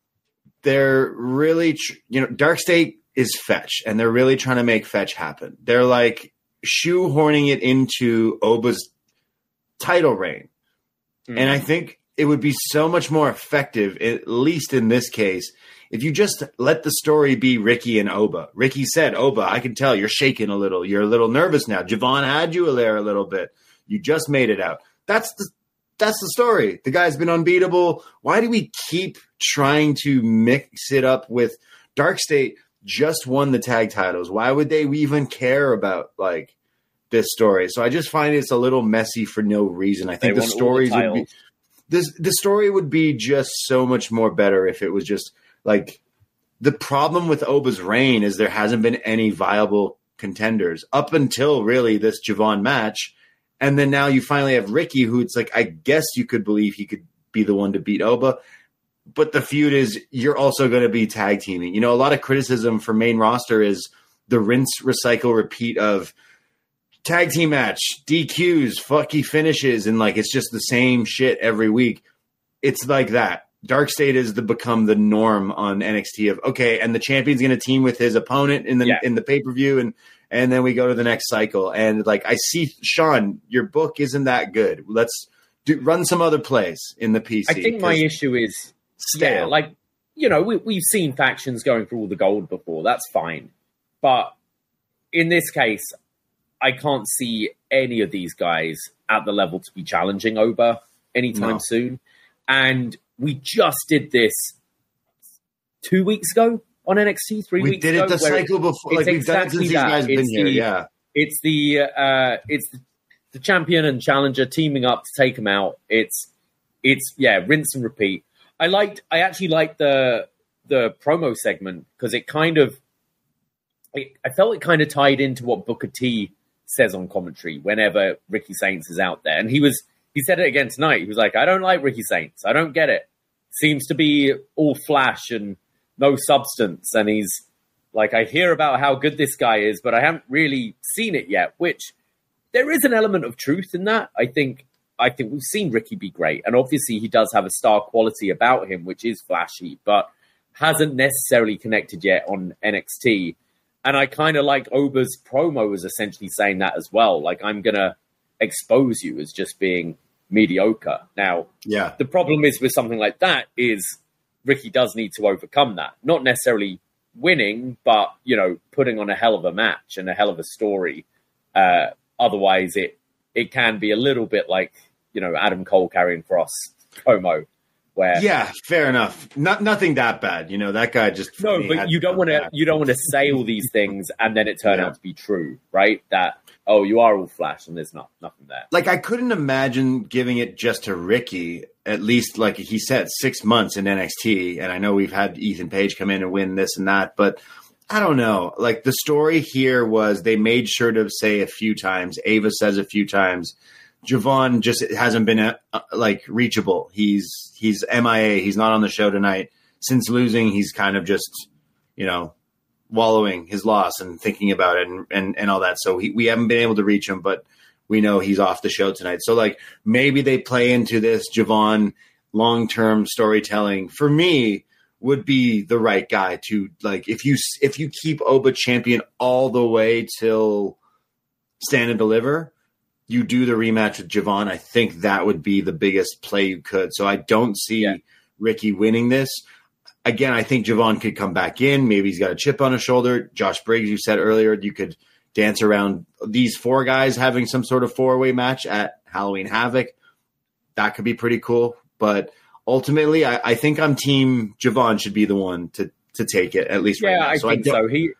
they're really, tr- you know, Dark State is Fetch, and they're really trying to make Fetch happen. They're, like, shoehorning it into Oba's title reign. Mm. And I think it would be so much more effective, at least in this case, if you just let the story be Ricky and Oba. Ricky said, Oba, I can tell you're shaking a little. You're a little nervous now. Javon had you there a little bit. You just made it out. That's the that's the story. The guy's been unbeatable. Why do we keep trying to mix it up with Dark State just won the tag titles? Why would they even care about, like, this story? So I just find it's a little messy for no reason. I think they the stories the would be this the story would be just so much more better if it was just like, the problem with Oba's reign is there hasn't been any viable contenders up until really this Javon match. And then now you finally have Ricky, who it's like, I guess you could believe he could be the one to beat Oba. But the feud is you're also going to be tag teaming. You know, a lot of criticism for main roster is the rinse, recycle, repeat of tag team match, D Qs, fucky finishes, and like it's just the same shit every week. It's like that. Dark State is the become the norm on N X T of okay, and the champion's going to team with his opponent in the yeah. in the pay per view, and and then we go to the next cycle. And like I see, Sean, your book isn't that good. Let's do run some other plays in the P C. I think my issue is stale. Yeah, like you know we we've seen factions going for all the gold before. That's fine, but in this case, I can't see any of these guys at the level to be challenging Oba anytime no. soon, and we just did this two weeks ago on N X T, three we weeks ago. We did it the cycle it, before. Like we've exactly done it since these guys have been here, the, yeah. It's the, uh, it's the, the champion and challenger teaming up to take them out. It's, it's yeah, rinse and repeat. I liked, I actually liked the, the promo segment because it kind of, it, I felt it kind of tied into what Booker T says on commentary whenever Ricky Saints is out there. And he was, He said it again tonight. He was like, I don't like Ricky Saints. I don't get it. Seems to be all flash and no substance. And he's like, I hear about how good this guy is, but I haven't really seen it yet, which there is an element of truth in that. I think I think we've seen Ricky be great. And obviously he does have a star quality about him, which is flashy, but hasn't necessarily connected yet on N X T. And I kind of like Oba's promo was essentially saying that as well. Like, I'm going to expose you as just being mediocre. Now, yeah, the problem is with something like that is Ricky does need to overcome that. Not necessarily winning, but, you know, putting on a hell of a match and a hell of a story. Uh, otherwise, it it can be a little bit like, you know, Adam Cole carrying Frost promo. Where, yeah, fair enough. Not nothing that bad, you know. That guy just no, but you don't want to you don't want to say all these things and then it turn yeah. out to be true, right? That oh, you are all flash and there's not nothing there. Like I couldn't imagine giving it just to Ricky. At least, like he said, six months in N X T, and I know we've had Ethan Page come in and win this and that, but I don't know. Like the story here was they made sure to say a few times. Ava says a few times. Javon just hasn't been uh, like reachable. He's he's M I A. He's not on the show tonight. Since losing, he's kind of just, you know, wallowing his loss and thinking about it and and, and all that. So he, we haven't been able to reach him, but we know he's off the show tonight. So like maybe they play into this Javon long-term storytelling. For me, would be the right guy to like if you if you keep Oba champion all the way till Stand and Deliver. You do the rematch with Javon, I think that would be the biggest play you could. So I don't see yeah. Ricky winning this. Again, I think Javon could come back in. Maybe he's got a chip on his shoulder. Josh Briggs, you said earlier, you could dance around these four guys having some sort of four-way match at Halloween Havoc. That could be pretty cool. But ultimately, I, I think I'm team Javon should be the one to, to take it, at least yeah, right now. I so think I so. He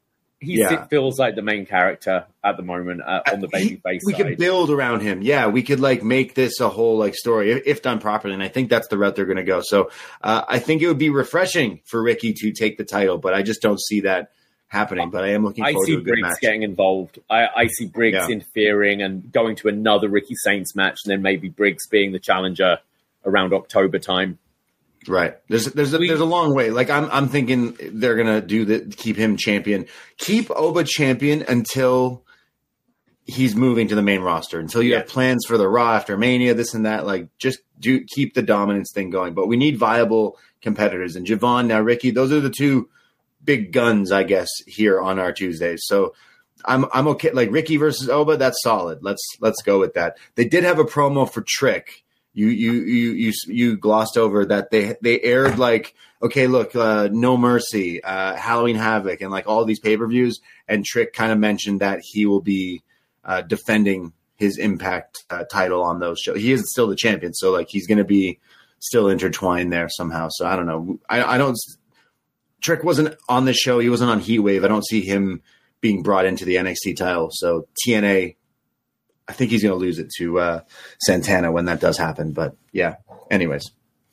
he yeah. feels like the main character at the moment uh, on the babyface We side. could build around him. Yeah, we could like make this a whole like story if, if done properly. And I think that's the route they're going to go. So uh, I think it would be refreshing for Ricky to take the title, but I just don't see that happening. But I am looking forward I see to a good Briggs match. getting involved. I, I see Briggs Yeah. interfering and going to another Ricky Saints match, and then maybe Briggs being the challenger around October time. Right. There's there's a, We- there's a long way. Like I'm I'm thinking they're gonna do the keep him champion, keep Oba champion until he's moving to the main roster. Until you Yeah. have plans for the Raw after Mania, this and that. Like just do keep the dominance thing going. But we need viable competitors. And Javon now Ricky, those are the two big guns, I guess, here on our Tuesdays. So I'm I'm okay. Like Ricky versus Oba, that's solid. Let's let's go with that. They did have a promo for Trick. You you you you you glossed over that they they aired like okay look uh, No Mercy, uh, Halloween Havoc, and like all these pay per views. And Trick kind of mentioned that he will be uh, defending his Impact uh, title on those shows. He is still the champion, so like he's going to be still intertwined there somehow. So I don't know. I, I don't. Trick wasn't on the show. He wasn't on Heat Wave. I don't see him being brought into the N X T title. So T N A. I think he's going to lose it to uh, Santana when that does happen. But yeah, anyways.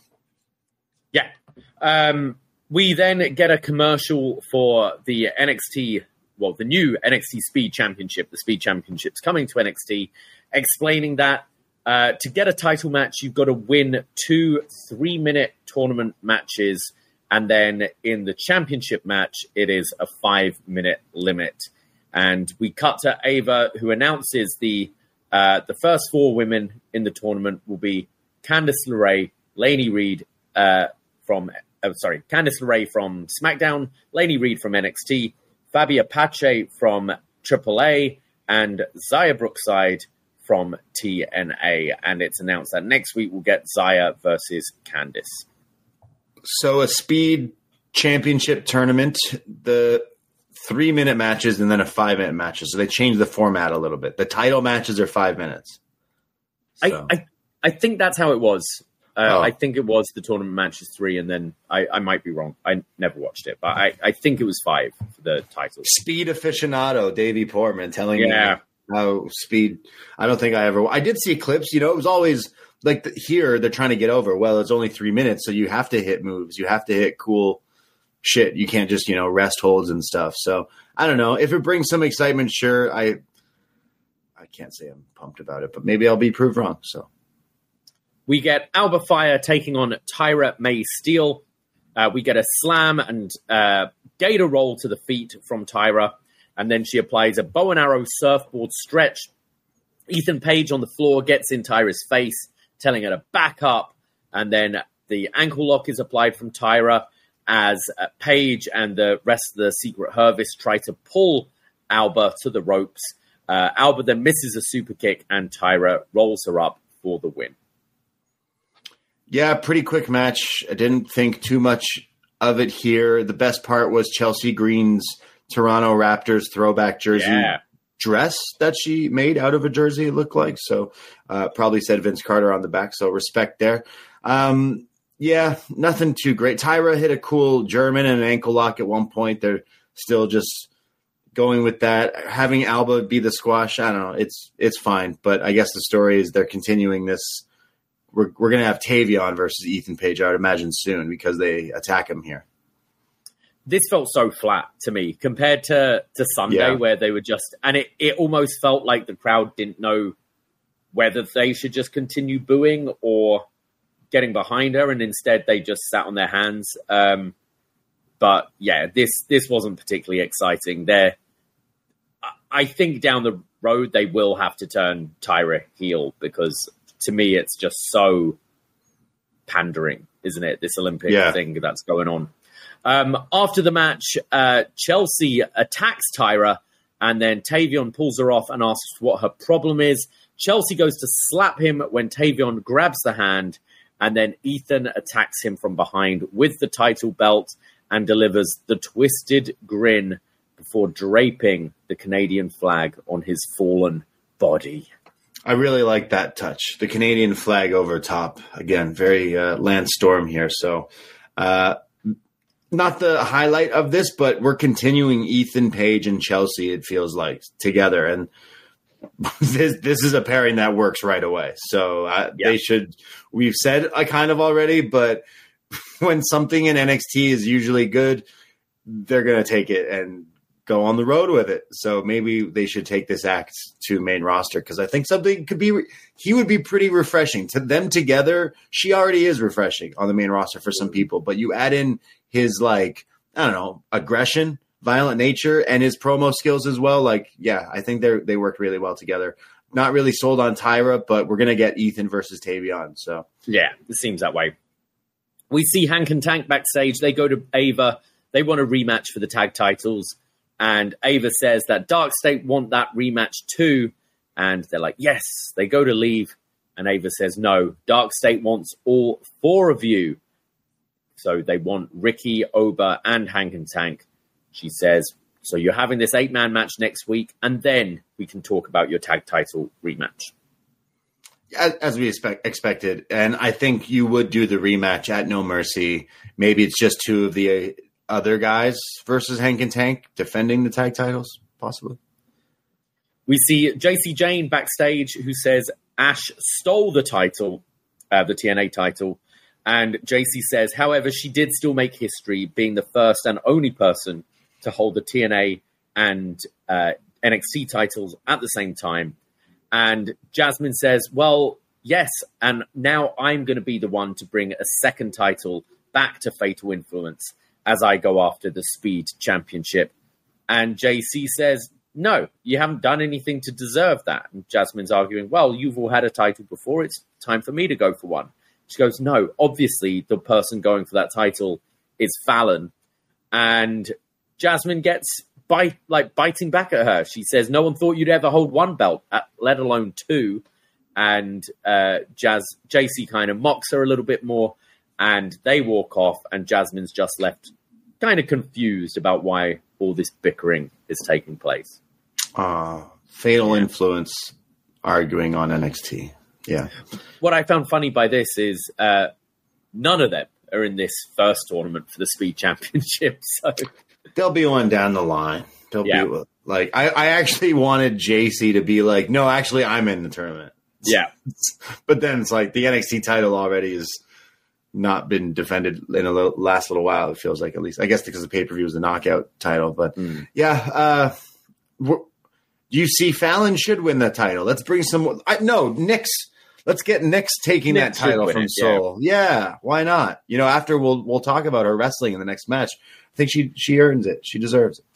Yeah. Um, we then get a commercial for the N X T, well, the new N X T Speed Championship. The Speed Championship's coming to N X T, explaining that uh, to get a title match, you've got to win two three-minute tournament matches. And then in the championship match, it is a five-minute limit. And we cut to Ava, who announces the Uh, the first four women in the tournament will be Candice LeRae, Lainey Reed uh, from, oh, sorry, Candice LeRae from SmackDown, Lainey Reed from N X T, Fabia Pache from triple A, and Zaya Brookside from T N A. And it's announced that next week we'll get Zaya versus Candice. So a speed championship tournament, the three minute matches and then a five minute matches. So they changed the format a little bit. The title matches are five minutes. So. I, I I think that's how it was. Uh, Oh. I think it was the tournament matches three, and then I, I might be wrong. I never watched it, but I, I think it was five for the titles. Speed aficionado, Davey Portman, telling Yeah. me how speed. I don't think I ever. I did see clips. You know, it was always like the, here they're trying to get over. Well, it's only three minutes, so you have to hit moves. You have to hit cool shit. You can't just, you know, rest holds and stuff. So I don't know if it brings some excitement. Sure. I, I can't say I'm pumped about it, but maybe I'll be proved wrong. So We get Alba Fire taking on Tyra May Steele. Uh, we get a slam and uh, gator roll to the feet from Tyra. And then she applies a bow and arrow surfboard stretch. Ethan Page on the floor gets in Tyra's face, telling her to back up. And then the ankle lock is applied from Tyra, as uh, Paige and the rest of the Secret Harvest try to pull Alba to the ropes. Uh, Alba then misses a super kick, and Tyra rolls her up for the win. yeah, pretty quick match. I didn't think too much of it here. The best part was Chelsea Green's Toronto Raptors throwback jersey Yeah. dress that she made out of a jersey, it looked like. So uh, probably said Vince Carter on the back. So respect there. Um, Yeah, nothing too great. Tyra hit a cool German and an ankle lock at one point. They're still just going with that. Having Alba be the squash, I don't know. It's it's fine. But I guess the story is they're continuing this. We're we're going to have Tavion versus Ethan Page, I would imagine, soon because they attack him here. This felt so flat to me compared to, to Sunday, Yeah. where they were just, and it, it almost felt like the crowd didn't know whether they should just continue booing or getting behind her, and instead they just sat on their hands. Um, but yeah, this this wasn't particularly exciting. There, I think down the road they will have to turn Tyra heel because to me it's just so pandering, isn't it? This Olympic Yeah. thing that's going on. Um, after the match, uh, Chelsea attacks Tyra, and then Tavion pulls her off and asks what her problem is. Chelsea goes to slap him when Tavion grabs the hand, and then Ethan attacks him from behind with the title belt and delivers the twisted grin before draping the Canadian flag on his fallen body. I really like that touch. The Canadian flag over top. Again, very uh, Lance Storm here. So uh, not the highlight of this, but we're continuing Ethan Page and Chelsea, it feels like, together. And this this is a pairing that works right away. So uh, yeah. they should, we've said I kind of already, but when something in N X T is usually good, they're going to take it and go on the road with it. So maybe they should take this act to main roster, because I think something could be, he would be pretty refreshing to them together. She already is refreshing on the main roster for some people, but you add in his, like, I don't know, aggression, violent nature, and his promo skills as well. Like, yeah, I think they they worked really well together. Not really sold on Tyra, but we're going to get Ethan versus Tavion. So yeah, it seems that way. We see Hank and Tank backstage. They go to Ava. They want a rematch for the tag titles. And Ava says that Dark State want that rematch too. And they're like, yes. They go to leave. And Ava says, no, Dark State wants all four of you. So they want Ricky, Oba, and Hank and Tank. She says, so you're having this eight-man match next week, and then we can talk about your tag title rematch. As, as we expect, expected. And I think you would do the rematch at No Mercy. Maybe it's just two of the other guys versus Hank and Tank defending the tag titles, possibly. We see J C Jane backstage, who says Ash stole the title, uh, the T N A title. And J C says, however, she did still make history, being the first and only person to hold the T N A and uh, N X T titles at the same time. And Jasmine says, well, yes, and now I'm going to be the one to bring a second title back to Fatal Influence as I go after the Speed Championship. And J C says, no, you haven't done anything to deserve that. And Jasmine's arguing, well, you've all had a title before. It's time for me to go for one. She goes, no, obviously the person going for that title is Fallon. And Jasmine gets bite, like biting back at her. She says, no one thought you'd ever hold one belt, let alone two. And uh, Jazz, J C kind of mocks her a little bit more. And they walk off, and Jasmine's just left kind of confused about why all this bickering is taking place. Uh, Fatal yeah. Influence arguing on N X T. Yeah. What I found funny by this is uh, none of them are in this first tournament for the Speed Championship. So there'll be one down the line. There'll yeah. be like I, I actually wanted J C to be like, no, actually, I'm in the tournament. Yeah. But then it's like the N X T title already is not been defended in a little, last little while. It feels like, at least, I guess because the pay-per-view was the knockout title, but mm. yeah. Uh, do you see Fallon should win that title? Let's bring some, I, no, Nyx, let's get Nyx taking Nyx that title from it, Soul. Yeah. yeah. Why not? You know, after we'll, we'll talk about her wrestling in the next match. I think she, she earns it. She deserves it.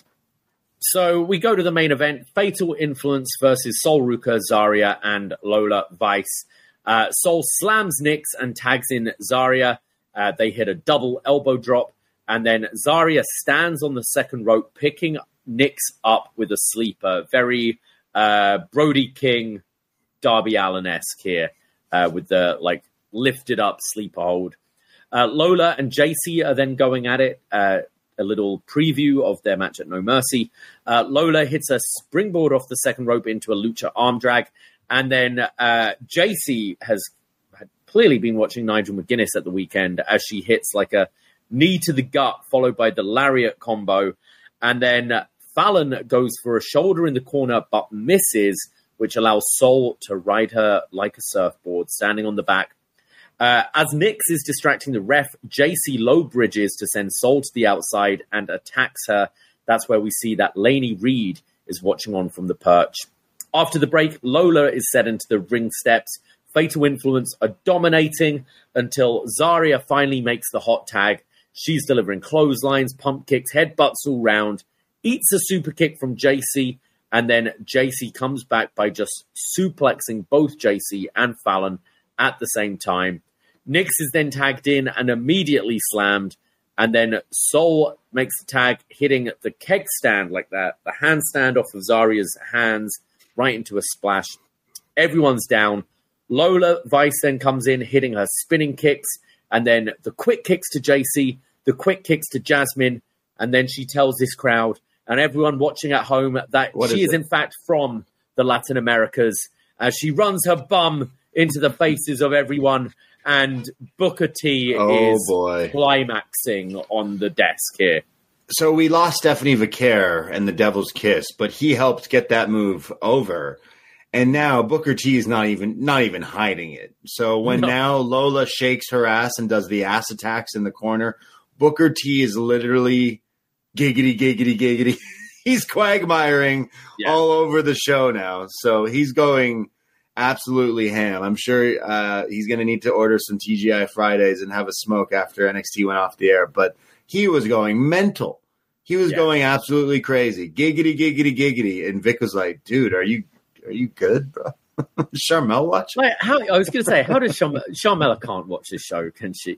So we go to the main event, Fatal Influence versus Sol Ruka, Zarya, and Lola Vice. Uh, Sol slams Nyx and tags in Zarya. Uh, they hit a double elbow drop. And then Zarya stands on the second rope, picking Nyx up with a sleeper. Very uh, Brody King, Darby Allin-esque here uh, with the like lifted up sleeper hold. Uh, Lola and J C are then going at it. Uh, a little preview of their match at No Mercy. Uh, Lola hits a springboard off the second rope into a lucha arm drag. And then uh, J C has had clearly been watching Nigel McGuinness at the weekend as she hits like a knee to the gut, followed by the lariat combo. And then Fallon goes for a shoulder in the corner, but misses, which allows Sol to ride her like a surfboard, standing on the back. Uh, as Nyx is distracting the ref, J C low bridges to send Sol to the outside and attacks her. That's where we see that Lainey Reed is watching on from the perch. After the break, Lola is set into the ring steps. Fatal Influence are dominating until Zarya finally makes the hot tag. She's delivering clotheslines, pump kicks, headbutts all round, eats a super kick from J C, and then J C comes back by just suplexing both J C and Fallon at the same time. Nyx is then tagged in and immediately slammed, and then Sol makes the tag, hitting the keg stand like that, the handstand off of Zarya's hands, right into a splash. Everyone's down. Lola Vice then comes in, hitting her spinning kicks, and then the quick kicks to J C, the quick kicks to Jasmine, and then she tells this crowd and everyone watching at home that what she is, is in fact from the Latin Americas, as she runs her bum into the faces of everyone. And Booker T oh, is boy. climaxing on the desk here. So we lost Stephanie Vaquer and the Devil's Kiss, but he helped get that move over. And now Booker T is not even not even hiding it. So when No. now Lola shakes her ass and does the ass attacks in the corner, Booker T is literally giggity, giggity, giggity. He's quagmiring Yeah. all over the show now. So he's going absolutely ham. I'm sure uh, he's going to need to order some T G I Fridays and have a smoke after N X T went off the air. But he was going mental. He was Yeah. going absolutely crazy. Giggity, giggity, giggity. And Vic was like, dude, are you are you good, bro? Charmel watch? Like, how, I was going to say, how does Charm- Charmella can't watch this show, can she?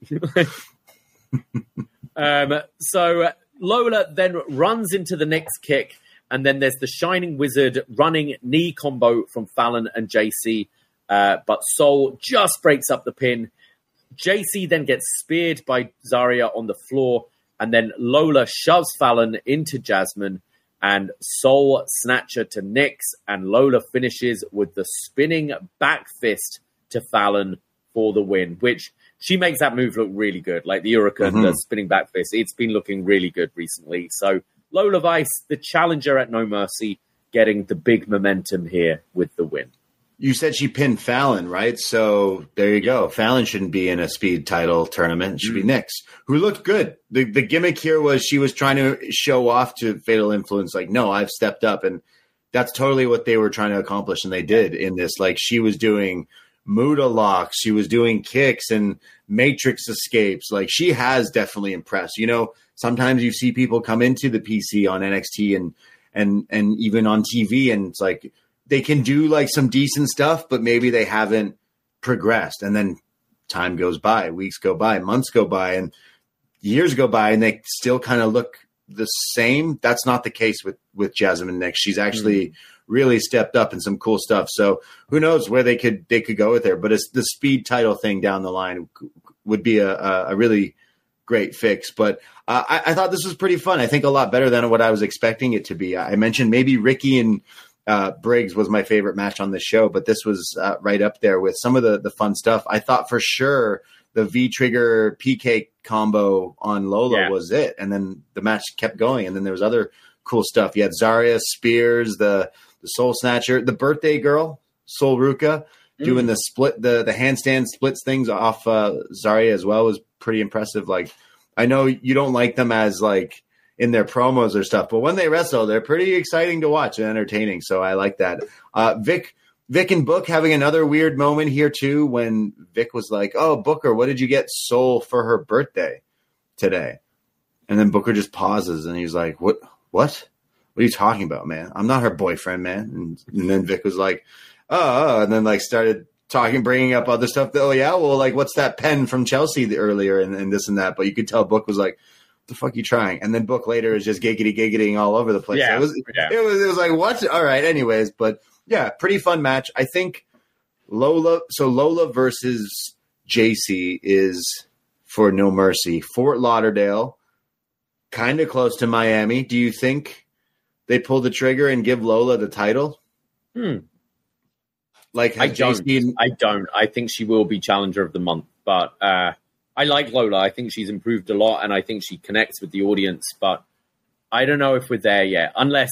um, so Lola then runs into the next kick, and then there's the Shining Wizard running knee combo from Fallon and J C, uh, but Soul just breaks up the pin. J C then gets speared by Zarya on the floor, and then Lola shoves Fallon into Jasmine, and Soul Snatcher to Nyx, and Lola finishes with the spinning back fist to Fallon for the win, which she makes that move look really good. Like the Hurricane, Mhm. the spinning back fist, it's been looking really good recently. So Lola Vice, the challenger at No Mercy, getting the big momentum here with the win. You said she pinned Fallon, right? So there you go. Fallon shouldn't be in a speed title tournament. It should be Nyx, who looked good. The the gimmick here was she was trying to show off to Fatal Influence, like, no, I've stepped up. And that's totally what they were trying to accomplish. And they did in this. Like, she was doing Muda locks. She was doing kicks and Matrix escapes. Like, she has definitely impressed. You know, sometimes you see people come into the P C on N X T and and and even on T V, and it's like, they can do like some decent stuff, but maybe they haven't progressed. And then time goes by, weeks go by, months go by, and years go by, and they still kind of look the same. That's not the case with, with Jasmine Nyx. She's actually mm-hmm. really stepped up in some cool stuff. So who knows where they could, they could go with her, but it's the speed title thing down the line would be a, a really great fix. But uh, I, I thought this was pretty fun. I think a lot better than what I was expecting it to be. I mentioned maybe Ricky and Uh, Briggs was my favorite match on the show, but this was uh, right up there with some of the, the fun stuff. I thought for sure the V-Trigger P K combo on Lola yeah. was it. And then the match kept going. And then there was other cool stuff. You had Zarya, Spears, the, the Soul Snatcher, the birthday girl, Sol Ruka, mm. doing the split, the, the handstand splits things off uh, Zarya as well was pretty impressive. Like, I know you don't like them as like, in their promos or stuff, but when they wrestle, they're pretty exciting to watch and entertaining. So I like that. Uh, Vic, Vic and Book having another weird moment here too, when Vic was like, "Oh, Booker, what did you get Soul for her birthday today?" And then Booker just pauses and he's like, "What? What? What are you talking about, man? I'm not her boyfriend, man." And, and then Vic was like, "Oh," and then like started talking, bringing up other stuff. That, oh yeah, well, like what's that pen from Chelsea earlier and, and this and that. But you could tell Book was like, the fuck you trying? And then Book later is just giggity giggiting all over the place. Yeah, it was yeah. it was it was like, what? All right, anyways, but yeah, pretty fun match. I think Lola so Lola versus J C is for No Mercy. Fort Lauderdale, kind of close to Miami. Do you think they pull the trigger and give Lola the title? Hmm. Like I don't. J C... I don't. I think she will be Challenger of the Month, but uh I like Lola. I think she's improved a lot, and I think she connects with the audience, but I don't know if we're there yet. Unless,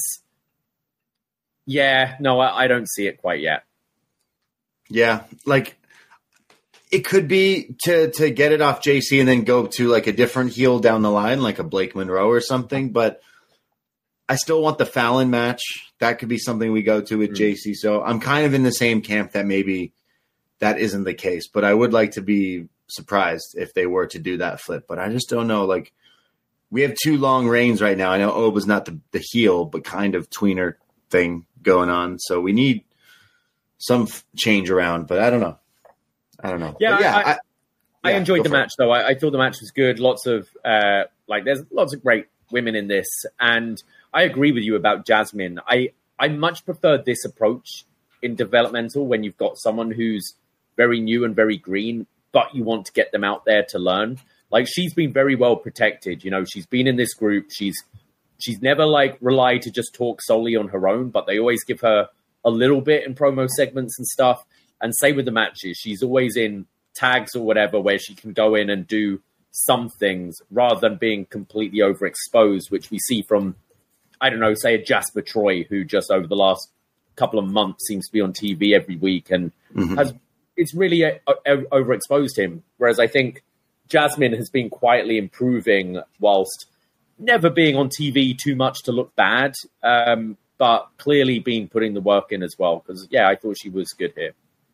yeah, no, I, I don't see it quite yet. Yeah, like, it could be to, to get it off J C and then go to, like, a different heel down the line, like a Blake Monroe or something, but I still want the Fallon match. That could be something we go to with mm. J C, so I'm kind of in the same camp that maybe that isn't the case, but I would like to be surprised if they were to do that flip, but I just don't know. Like, we have two long reigns right now. I know Oba's not the, the heel, but kind of tweener thing going on, so we need some f- change around. But I don't know. I don't know. Yeah, but yeah. I, I, I yeah, enjoyed the match it. though. I, I thought the match was good. Lots of uh, like, there's lots of great women in this, and I agree with you about Jasmine. I I much prefer this approach in developmental when you've got someone who's very new and very green, but you want to get them out there to learn. Like, she's been very well protected. You know, she's been in this group. She's she's never like relied to just talk solely on her own, but they always give her a little bit in promo segments and stuff. And same with the matches. She's always in tags or whatever where she can go in and do some things rather than being completely overexposed, which we see from, I don't know, say a Jasper Troy, who just over the last couple of months seems to be on T V every week and mm-hmm. has it's really a, a, overexposed him. Whereas I think Jasmine has been quietly improving whilst never being on T V too much to look bad, um, but clearly been putting the work in as well. Because, yeah, I thought she was good here.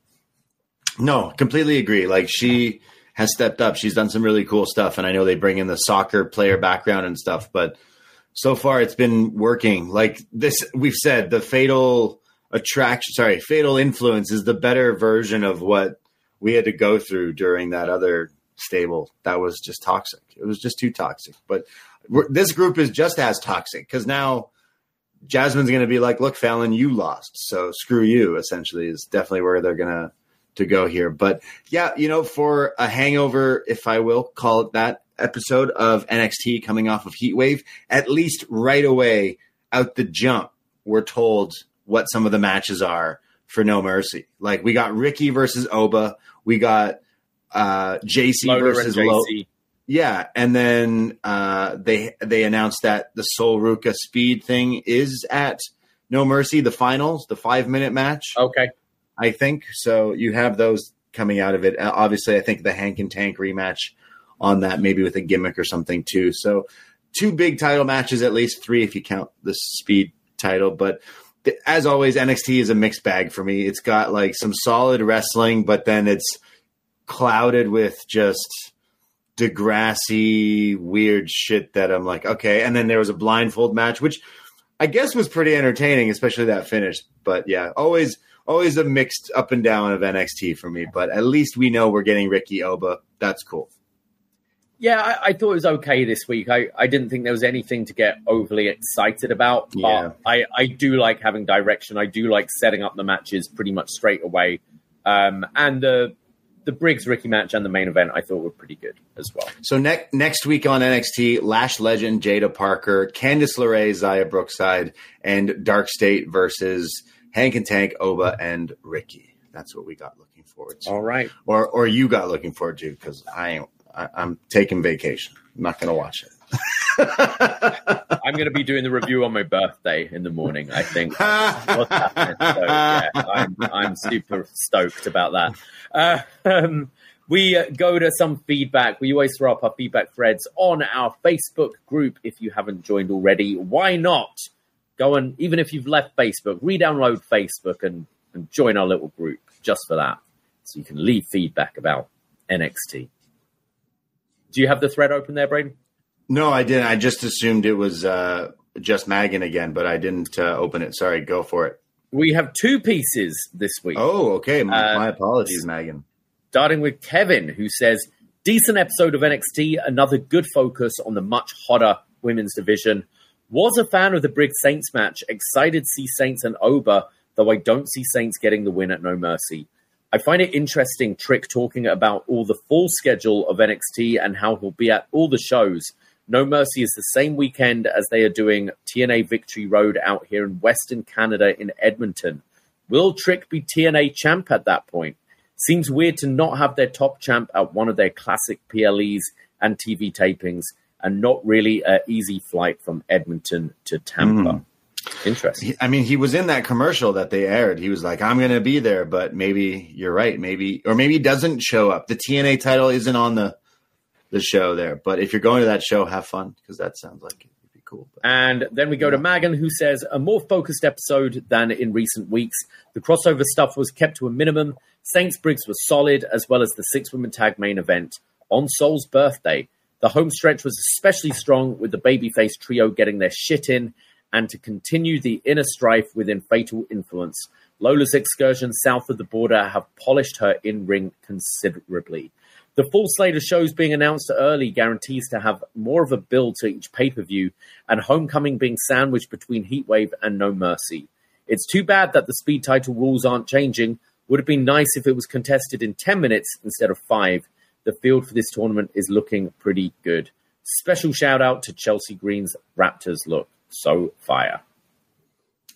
No, completely agree. Like, she has stepped up. She's done some really cool stuff. And I know they bring in the soccer player background and stuff, but so far it's been working. Like this, we've said the fatal attraction, sorry, fatal influence is the better version of what we had to go through during that other stable. That was just toxic. It was just too toxic. But we're, this group is just as toxic because now Jasmine's going to be like, look, Fallon, you lost. So screw you, essentially, is definitely where they're going to to go here. But yeah, you know, for a hangover, if I will call it that, episode of N X T coming off of Heatwave, at least right away out the jump, we're told what some of the matches are for No Mercy. Like we got Ricky versus Oba. We got uh, J C Loader versus and Lo- J C. Yeah. And then uh, they, they announced that the Sol Ruka Speed thing is at No Mercy, the finals, the five minute match. Okay. I think so. You have those coming out of it. Uh, obviously, I think the Hank and Tank rematch on that, maybe with a gimmick or something too. So two big title matches, at least three if you count the Speed title. But th- as always, N X T is a mixed bag for me. It's got like some solid wrestling, but then it's clouded with just Degrassi weird shit that I'm like, okay. And then there was a blindfold match, which I guess was pretty entertaining, especially that finish. But yeah, always always a mixed up and down of N X T for me. But at least we know we're getting Ricky Oba. That's cool. Yeah, I, I thought it was okay this week. I, I didn't think there was anything to get overly excited about. But Yeah. I, I do like having direction. I do like setting up the matches pretty much straight away. Um, and the the Briggs-Ricky match and the main event I thought were pretty good as well. So ne- next week on N X T, Lash Legend, Jada Parker, Candice LeRae, Zaya Brookside, and Dark State versus Hank and Tank, Oba, and Ricky. That's what we got looking forward to. All right. Or or you got looking forward to, because I ain't. I, I'm taking vacation. I'm not going to watch it. I'm going to be doing the review on my birthday in the morning, I think. What's happening? So, yeah, I'm, I'm super stoked about that. Uh, um, we uh, go to some feedback. We always throw up our feedback threads on our Facebook group. If you haven't joined already, why not? Go and, even if you've left Facebook, re-download Facebook and, and join our little group just for that. So you can leave feedback about N X T. Do you have the thread open there, Braden? No, I didn't. I just assumed it was uh, just Megan again, but I didn't uh, open it. Sorry, go for it. We have two pieces this week. Oh, okay. My, Uh, my apologies, Megan. Starting with Kevin, who says, decent episode of N X T, another good focus on the much hotter women's division. Was a fan of the Briggs Saints match, excited to see Saints and Oba, though I don't see Saints getting the win at No Mercy. I find it interesting, Trick talking about all the full schedule of N X T and how he'll be at all the shows. No Mercy is the same weekend as they are doing T N A Victory Road out here in Western Canada in Edmonton. Will Trick be T N A champ at that point? Seems weird to not have their top champ at one of their classic P L Es and T V tapings, and not really an easy flight from Edmonton to Tampa. Mm. Interesting. I mean, he was in that commercial that they aired. He was like, I'm going to be there, but maybe you're right. Maybe, or maybe he doesn't show up. The T N A title isn't on the, the show there, but if you're going to that show, have fun, because that sounds like it would be cool. But, and then we go yeah. to Megan, who says, a more focused episode than in recent weeks. The crossover stuff was kept to a minimum. Saints Briggs was solid, as well as the six-woman tag main event on Sol's birthday. The home stretch was especially strong, with the babyface trio getting their shit in, and to continue the inner strife within Fatal Influence. Lola's excursions south of the border have polished her in-ring considerably. The full slate of shows being announced early guarantees to have more of a build to each pay-per-view, and Homecoming being sandwiched between Heatwave and No Mercy. It's too bad that the speed title rules aren't changing. Would have been nice if it was contested in ten minutes instead of five. The field for this tournament is looking pretty good. Special shout out to Chelsea Green's Raptors look. So fire.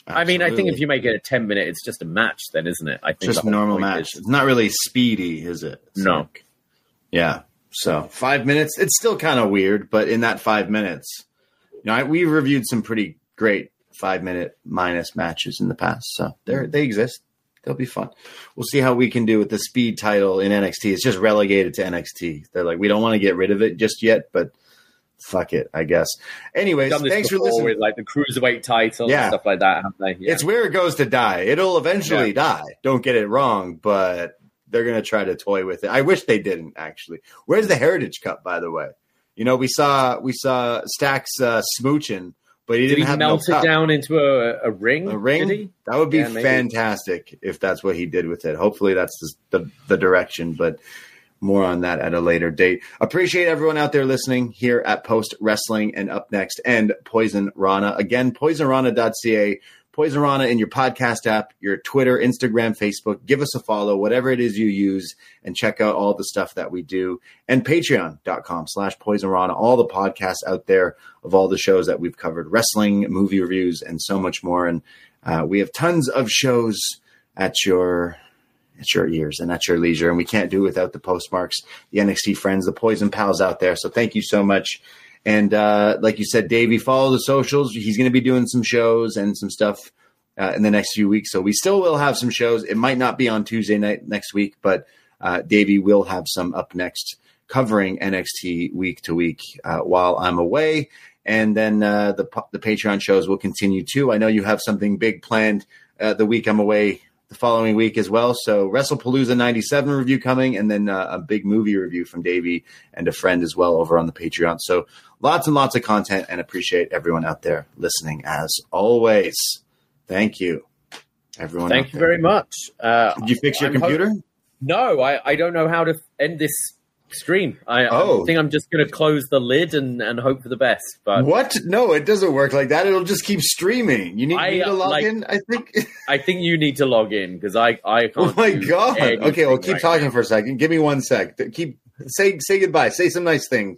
I mean, I think if you make it a ten minute, it's just a match then, isn't it? I think just a normal match. Is... It's not really speedy, is it? It's no. Like, yeah. So five minutes, it's still kind of weird, but in that five minutes, you know, I, we've reviewed some pretty great five minute minus matches in the past. So they they exist. They'll be fun. We'll see how we can do with the speed title in N X T. It's just relegated to N X T. They're like, we don't want to get rid of it just yet, but fuck it, I guess. Anyways, thanks for listening. With like the cruiserweight title yeah. and stuff like that, haven't they? Yeah. It's where it goes to die. It'll eventually right. die. Don't get it wrong, but they're going to try to toy with it. I wish they didn't, actually. Where's the Heritage Cup, by the way? You know, we saw we saw Stacks uh, smooching, but he did didn't he have melt no it cup. down into a, a ring? A ring? Did he? That would be yeah, fantastic if that's what he did with it. Hopefully that's the, the, the direction, but more on that at a later date. Appreciate everyone out there listening here at Post Wrestling and Up Next and Poison Rana. Again, poison rana dot c a. Poison Rana in your podcast app, your Twitter, Instagram, Facebook. Give us a follow, whatever it is you use, and check out all the stuff that we do. And patreon.com slash Poison Rana. All the podcasts out there of all the shows that we've covered, wrestling, movie reviews, and so much more. And uh, we have tons of shows at your at your ears and at your leisure. And we can't do it without the postmarks, the N X T friends, the Poison pals out there. So thank you so much. And uh, like you said, Davey, follow the socials. He's going to be doing some shows and some stuff uh, in the next few weeks. So we still will have some shows. It might not be on Tuesday night next week, but uh, Davey will have some up next covering N X T week to week uh, while I'm away. And then uh, the the Patreon shows will continue too. I know you have something big planned uh, the week I'm away the following week as well. So WrestlePalooza ninety-seven review coming, and then uh, a big movie review from Davey and a friend as well over on the Patreon. So lots and lots of content, and appreciate everyone out there listening as always. Thank you, everyone. Thank you very much. Uh, Did you fix your I'm computer? Ho- no, I, I don't know how to end this stream. I, oh. I think I'm just going to close the lid and, and hope for the best. But what? No, it doesn't work like that. It'll just keep streaming. You need I, me to log like, in, I think. I think you need to log in because I, I can't. Oh my God. Okay, well, keep right talking now. for a second. Give me one sec. Keep say say goodbye. Say some nice things.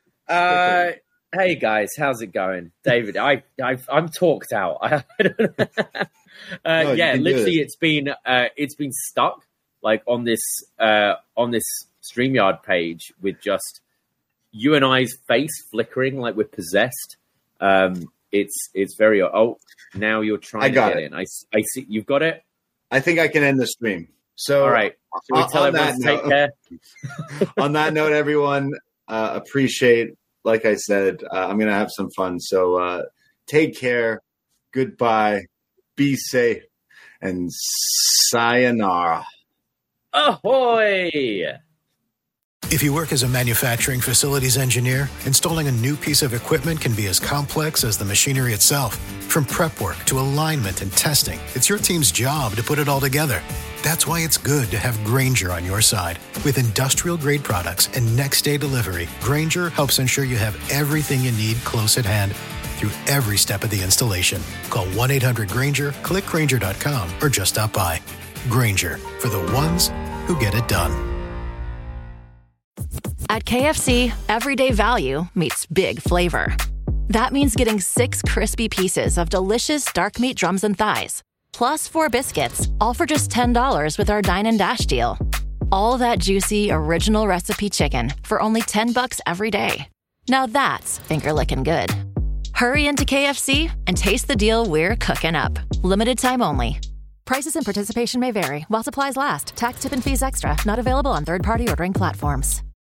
Uh, hey guys, how's it going, David? I, I I'm talked out. I don't know. uh, no, yeah, literally, it's been uh, it's been stuck like on this uh, on this StreamYard page with just you and I's face flickering like we're possessed. Um, it's it's very oh now you're trying I to got get it. in. I, I see you've got it. I think I can end the stream. So all right, should we tell everyone to take care? On that note, everyone, uh, appreciate. Like I said, uh, I'm gonna have some fun. So uh, take care. Goodbye. Be safe and sayonara. Ahoy! If you work as a manufacturing facilities engineer, installing a new piece of equipment can be as complex as the machinery itself. From prep work to alignment and testing, it's your team's job to put it all together. That's why it's good to have Grainger on your side. With industrial-grade products and next-day delivery, Grainger helps ensure you have everything you need close at hand through every step of the installation. Call one eight hundred Grainger, click Grainger dot com, or just stop by. Grainger, for the ones who get it done. At K F C, everyday value meets big flavor. That means getting six crispy pieces of delicious dark meat drums and thighs, plus four biscuits, all for just ten dollars with our Dine and Dash deal. All that juicy, original recipe chicken for only ten bucks every day. Now that's finger-licking good. Hurry into K F C and taste the deal we're cooking up. Limited time only. Prices and participation may vary. While supplies last. Tax, tip, and fees extra. Not available on third-party ordering platforms.